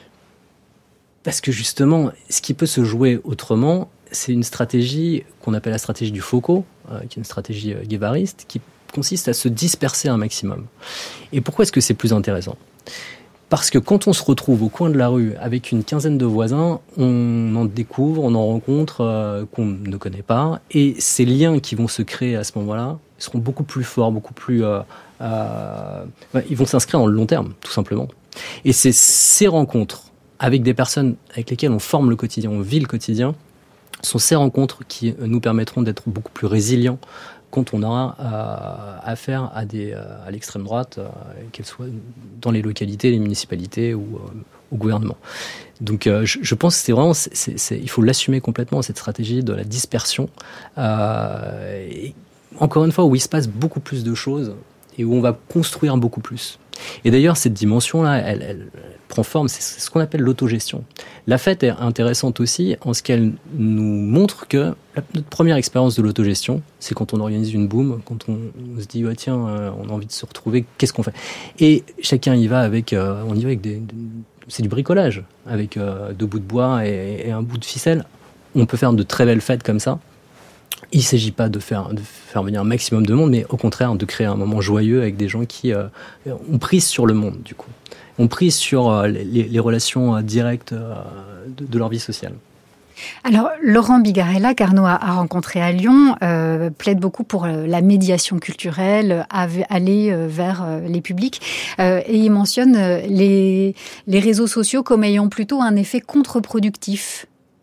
parce que justement, ce qui peut se jouer autrement, c'est une stratégie qu'on appelle la stratégie du Foucault, euh, qui est une stratégie euh, guévariste, qui consiste à se disperser un maximum. Et pourquoi est-ce que c'est plus intéressant ? Parce que quand on se retrouve au coin de la rue avec une quinzaine de voisins, on en découvre, on en rencontre euh, qu'on ne connaît pas. Et ces liens qui vont se créer à ce moment-là seront beaucoup plus forts, beaucoup plus... Euh, euh, ils vont s'inscrire dans le long terme, tout simplement. Et c'est ces rencontres avec des personnes avec lesquelles on forme le quotidien, on vit le quotidien, sont ces rencontres qui nous permettront d'être beaucoup plus résilients quand on aura euh, affaire à, des, euh, à l'extrême droite, euh, qu'elle soit dans les localités, les municipalités ou euh, au gouvernement. Donc euh, je, je pense que c'est vraiment, c'est, c'est, c'est, il faut l'assumer complètement, cette stratégie de la dispersion. Euh, et encore une fois, où il se passe beaucoup plus de choses et où on va construire beaucoup plus. Et d'ailleurs, cette dimension-là, elle, elle, elle prend forme, c'est ce qu'on appelle l'autogestion. La fête est intéressante aussi en ce qu'elle nous montre que la, notre première expérience de l'autogestion, c'est quand on organise une boum, quand on, on se dit oh, tiens, euh, on a envie de se retrouver, qu'est-ce qu'on fait ? Et chacun y va avec, euh, on y va avec des, des c'est du bricolage, avec euh, deux bouts de bois et, et un bout de ficelle. On peut faire de très belles fêtes comme ça. Il ne s'agit pas de faire, de faire venir un maximum de monde, mais au contraire de créer un moment joyeux avec des gens qui euh, ont prise sur le monde, du coup. Ont prise sur euh, les, les relations euh, directes euh, de, de leur vie sociale. Alors, Laurent Bigarella, qu'Arnaud a, a rencontré à Lyon, euh, plaide beaucoup pour euh, la médiation culturelle, av- aller euh, vers euh, les publics. Euh, et il mentionne euh, les, les réseaux sociaux comme ayant plutôt un effet contre-productif.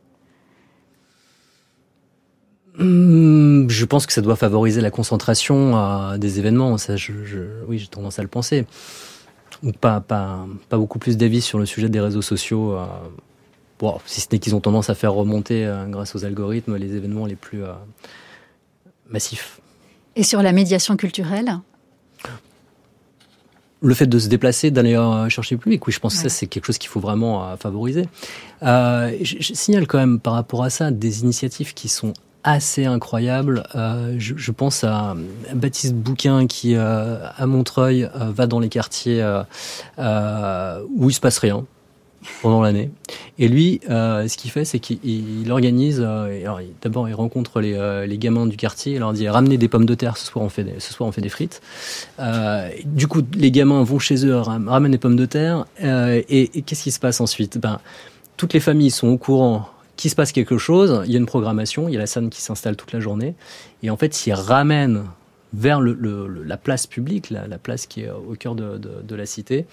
Je pense que ça doit favoriser la concentration à des événements. Ça, je, je, oui, j'ai tendance à le penser. Pas, pas, pas beaucoup plus d'avis sur le sujet des réseaux sociaux. Euh, bon, si ce n'est qu'ils ont tendance à faire remonter, euh, grâce aux algorithmes, les événements les plus euh, massifs. Et sur la médiation culturelle ? Le fait de se déplacer, d'aller euh, chercher le public, oui, je pense ouais. que ça, c'est quelque chose qu'il faut vraiment euh, favoriser. Euh, je, je signale quand même, par rapport à ça, des initiatives qui sont assez incroyables. Euh, je, je pense à Baptiste Bouquin qui, euh, à Montreuil, euh, va dans les quartiers euh, euh, où il se passe rien pendant l'année. Et lui, euh, ce qu'il fait, c'est qu'il il organise. Euh, alors, il, d'abord, il rencontre les, euh, les gamins du quartier. Il leur dit ramenez des pommes de terre. Ce soir, on fait des, ce soir, on fait des frites. Euh, du coup, les gamins vont chez eux, ramènent des pommes de terre. Euh, et, et qu'est-ce qui se passe ensuite? Ben, toutes les familles sont au courant qu'il se passe quelque chose. Il y a une programmation. Il y a la scène qui s'installe toute la journée. Et en fait, ils ramènent vers le, le, la place publique, la, la place qui est au cœur de, de, de la cité,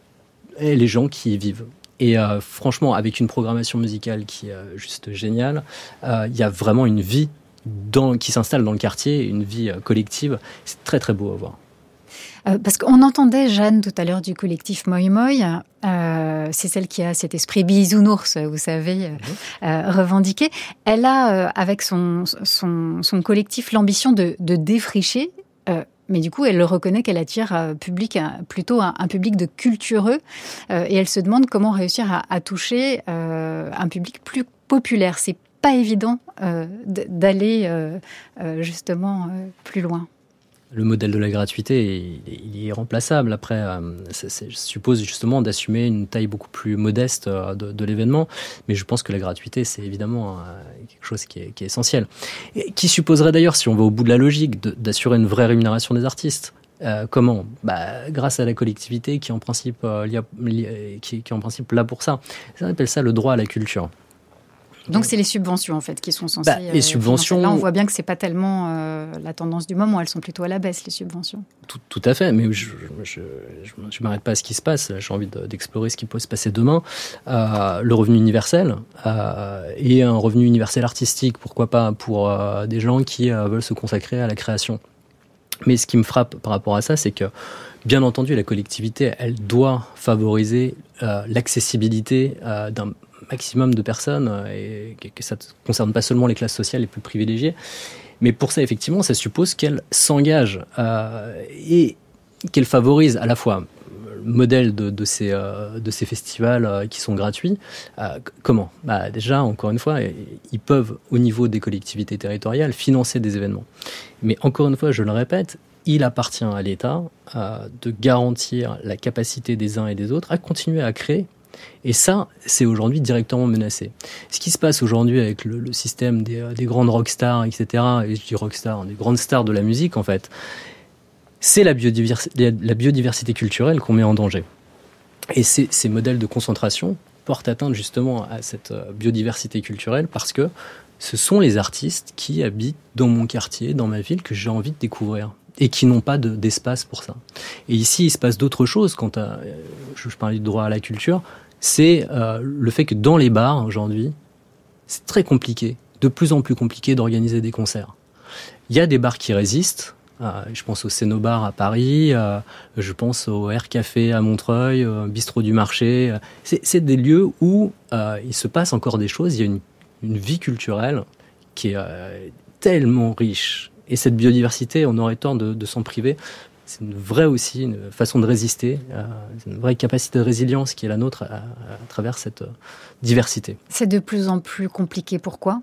et les gens qui y vivent. Et euh, franchement, avec une programmation musicale qui est euh, juste géniale, euh, il y a vraiment une vie dans, qui s'installe dans le quartier, une vie euh, collective. C'est très très beau à voir. Euh, parce qu'on entendait Jeanne tout à l'heure du collectif Moi Moi. Euh, c'est celle qui a cet esprit bisounours, vous savez, euh, euh, revendiqué. Elle a, euh, avec son, son, son collectif, l'ambition de, de défricher. Euh, Mais du coup, elle le reconnaît qu'elle attire un public, plutôt un, un public de cultureux. Euh, et elle se demande comment réussir à, à toucher euh, un public plus populaire. C'est pas évident euh, d'aller euh, euh, justement euh, plus loin. Le modèle de la gratuité, il, il est irremplaçable. Après, euh, ça, ça suppose justement d'assumer une taille beaucoup plus modeste euh, de, de l'événement. Mais je pense que la gratuité, c'est évidemment euh, quelque chose qui est, qui est essentiel. Et qui supposerait d'ailleurs, si on va au bout de la logique, de, d'assurer une vraie rémunération des artistes. Euh, comment? Bah, grâce à la collectivité qui est en principe, euh, li a, li, qui, qui est en principe là pour ça. Ça appelle ça le droit à la culture. Donc c'est les subventions en fait qui sont censées. Bah, les subventions. Là on voit bien que c'est pas tellement euh, la tendance du moment. Elles sont plutôt à la baisse les subventions. Tout, tout à fait. Mais je je, je, je m'arrête pas à ce qui se passe. J'ai envie de, d'explorer ce qui peut se passer demain. Euh, le revenu universel euh, et un revenu universel artistique. Pourquoi pas pour euh, des gens qui euh, veulent se consacrer à la création. Mais ce qui me frappe par rapport à ça, c'est que bien entendu la collectivité, elle doit favoriser euh, l'accessibilité euh, d'un maximum de personnes et que ça ne concerne pas seulement les classes sociales les plus privilégiées. Mais pour ça, effectivement, ça suppose qu'elle s'engage euh, et qu'elle favorise à la fois le modèle de, de, ces, euh, de ces festivals euh, qui sont gratuits. Euh, comment? Bah, déjà, encore une fois, ils peuvent, au niveau des collectivités territoriales, financer des événements. Mais encore une fois, je le répète, il appartient à l'État euh, de garantir la capacité des uns et des autres à continuer à créer. Et ça, c'est aujourd'hui directement menacé. Ce qui se passe aujourd'hui avec le, le système des, des grandes rockstars, et cetera, et je dis rockstars, des grandes stars de la musique, en fait, c'est la biodiversité, la biodiversité culturelle qu'on met en danger. Et ces, ces modèles de concentration portent atteinte justement à cette biodiversité culturelle parce que ce sont les artistes qui habitent dans mon quartier, dans ma ville, que j'ai envie de découvrir. Et qui n'ont pas de, d'espace pour ça. Et ici, il se passe d'autres choses. Quand à, je, je parlais du droit à la culture, c'est euh, le fait que dans les bars, aujourd'hui, c'est très compliqué, de plus en plus compliqué d'organiser des concerts. Il y a des bars qui résistent. Euh, je pense au Cénobar à Paris, euh, je pense au Air Café à Montreuil, au Bistrot du Marché. C'est, c'est des lieux où euh, il se passe encore des choses. Il y a une, une vie culturelle qui est euh, tellement riche. Et cette biodiversité, on aurait tort de, de s'en priver. C'est une vraie aussi, une façon de résister, euh, une vraie capacité de résilience qui est la nôtre à, à travers cette euh, diversité. C'est de plus en plus compliqué. Pourquoi?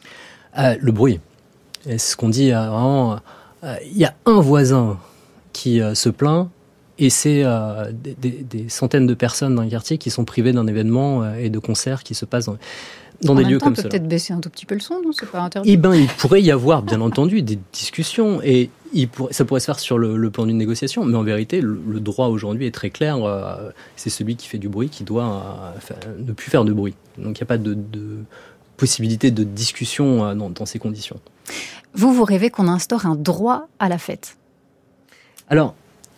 euh, Le bruit. Et c'est ce qu'on dit, euh, vraiment, il euh, y a un voisin qui euh, se plaint et c'est euh, des, des, des centaines de personnes dans le quartier qui sont privées d'un événement euh, et de concerts qui se passent dans... Dans en des même lieux temps, comme on peut cela. Peut-être baisser un tout petit peu le son, non? C'est pas interdit. Eh ben, il pourrait y avoir, bien entendu, des discussions et il pour, ça pourrait se faire sur le, le plan d'une négociation. Mais en vérité, le, le droit aujourd'hui est très clair. Euh, c'est celui qui fait du bruit qui doit euh, faire, ne plus faire de bruit. Donc, il n'y a pas de, de possibilité de discussion euh, dans, dans ces conditions. Vous, vous rêvez qu'on instaure un droit à la fête? Alors,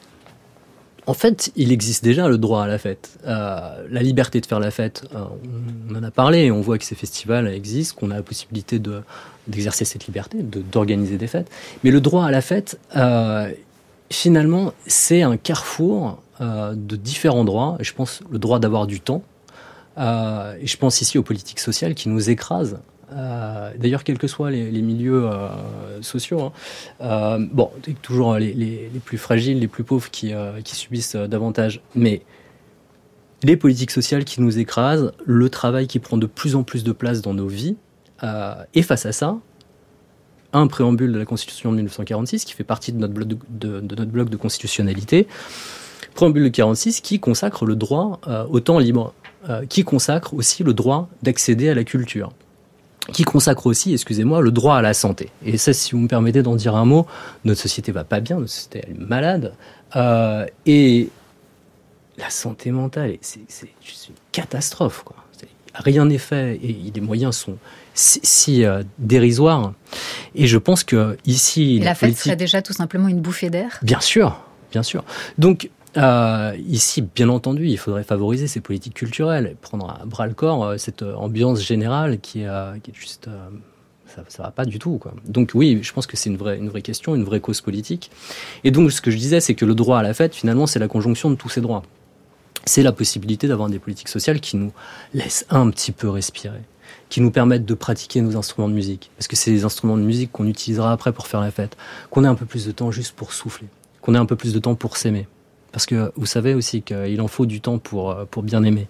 en fait, il existe déjà le droit à la fête. Euh, la liberté de faire la fête, euh, on en a parlé, on voit que ces festivals existent, qu'on a la possibilité de, d'exercer cette liberté, de, d'organiser des fêtes. Mais le droit à la fête, euh, finalement, c'est un carrefour euh, de différents droits. Je pense le droit d'avoir du temps. Euh, et je pense ici aux politiques sociales qui nous écrasent. Euh, d'ailleurs, quels que soient les, les milieux euh, sociaux, hein. euh, bon, toujours les, les, les plus fragiles, les plus pauvres qui, euh, qui subissent euh, davantage, mais les politiques sociales qui nous écrasent, le travail qui prend de plus en plus de place dans nos vies, euh, et face à ça, un préambule de la Constitution de dix-neuf cent quarante-six, qui fait partie de notre bloc de, de, de, notre bloc de constitutionnalité. Préambule de quarante-six qui consacre le droit euh, au temps libre, euh, qui consacre aussi le droit d'accéder à la culture, qui consacre aussi, excusez-moi, le droit à la santé. Et ça, si vous me permettez d'en dire un mot, notre société va pas bien, notre société elle est malade, euh, et la santé mentale, c'est, c'est juste une catastrophe, quoi. C'est, rien n'est fait, et les moyens sont si, si euh, dérisoires. Et je pense que ici, et la, la fête politique... serait déjà tout simplement une bouffée d'air. Bien sûr, bien sûr. Donc Euh, ici, bien entendu, il faudrait favoriser ces politiques culturelles, prendre à bras le corps euh, cette euh, ambiance générale qui, euh, qui est juste, euh, ça, ça va pas du tout, quoi. Donc oui, je pense que c'est une vraie, une vraie question, une vraie cause politique. Et donc ce que je disais, c'est que le droit à la fête, finalement, c'est la conjonction de tous ces droits. C'est la possibilité d'avoir des politiques sociales qui nous laissent un petit peu respirer, qui nous permettent de pratiquer nos instruments de musique, parce que c'est les instruments de musique qu'on utilisera après pour faire la fête, qu'on ait un peu plus de temps juste pour souffler, qu'on ait un peu plus de temps pour s'aimer. Parce que vous savez aussi qu'il en faut du temps pour, pour bien aimer.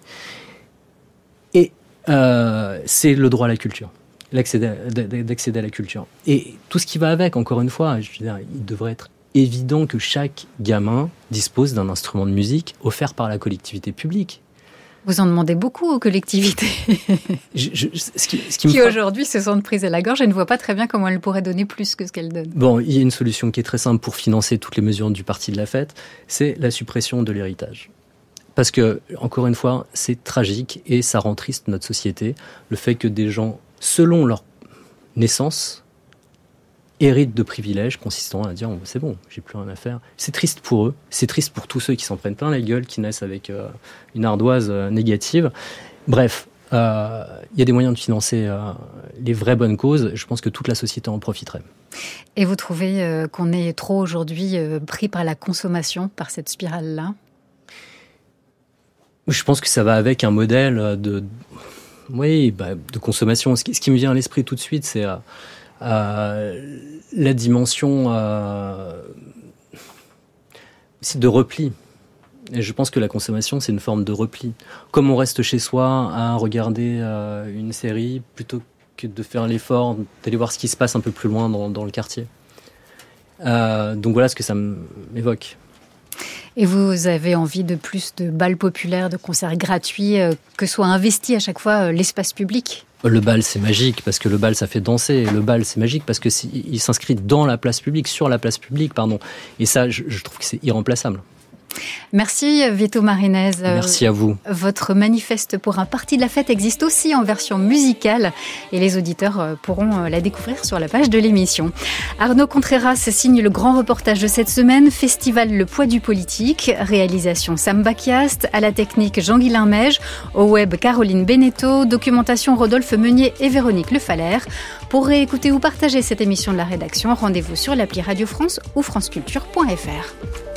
Et euh, c'est le droit à la culture, l'accéder, d'accéder à la culture. Et tout ce qui va avec, encore une fois, je veux dire, il devrait être évident que chaque gamin dispose d'un instrument de musique offert par la collectivité publique. Vous en demandez beaucoup aux collectivités je, je, ce qui, ce qui, qui me aujourd'hui se sentent prises à la gorge et ne voient pas très bien comment elles pourraient donner plus que ce qu'elles donnent. Bon, il y a une solution qui est très simple pour financer toutes les mesures du parti de la fête, c'est la suppression de l'héritage. Parce que, encore une fois, c'est tragique et ça rend triste notre société, le fait que des gens, selon leur naissance, héritent de privilèges consistant à dire oh, c'est bon, j'ai plus rien à faire. C'est triste pour eux, c'est triste pour tous ceux qui s'en prennent plein la gueule, qui naissent avec euh, une ardoise euh, négative. Bref, il euh, y a des moyens de financer euh, les vraies bonnes causes. Je pense que toute la société en profiterait. Et vous trouvez euh, qu'on est trop aujourd'hui euh, pris par la consommation, par cette spirale-là ? Je pense que ça va avec un modèle de, oui, bah, de consommation. Ce qui, ce qui me vient à l'esprit tout de suite, c'est euh, Euh, la dimension euh, aussi de repli. Et je pense que la consommation, c'est une forme de repli. Comme on reste chez soi à regarder euh, une série, plutôt que de faire l'effort d'aller voir ce qui se passe un peu plus loin dans, dans le quartier. Euh, donc voilà ce que ça m'évoque. Et vous avez envie de plus de bals populaires, de concerts gratuits, euh, que soit investi à chaque fois euh, l'espace public ? Le bal, c'est magique, parce que le bal, ça fait danser. Le bal, c'est magique, parce qu'il s'inscrit dans la place publique, sur la place publique, pardon. Et ça, je, je trouve que c'est irremplaçable. Merci Vito Marinez. Merci à vous. Votre manifeste pour un parti de la fête existe aussi en version musicale et les auditeurs pourront la découvrir sur la page de l'émission. Arnaud Contreras signe le grand reportage de cette semaine, Festival Le Poids du Politique, réalisation Sam Bakiast, à la technique Jean-Guilain Meige, au web Caroline Beneteau, documentation Rodolphe Meunier et Véronique Le Falaire. Pour réécouter ou partager cette émission de la rédaction, rendez-vous sur l'appli Radio France ou franceculture point f r.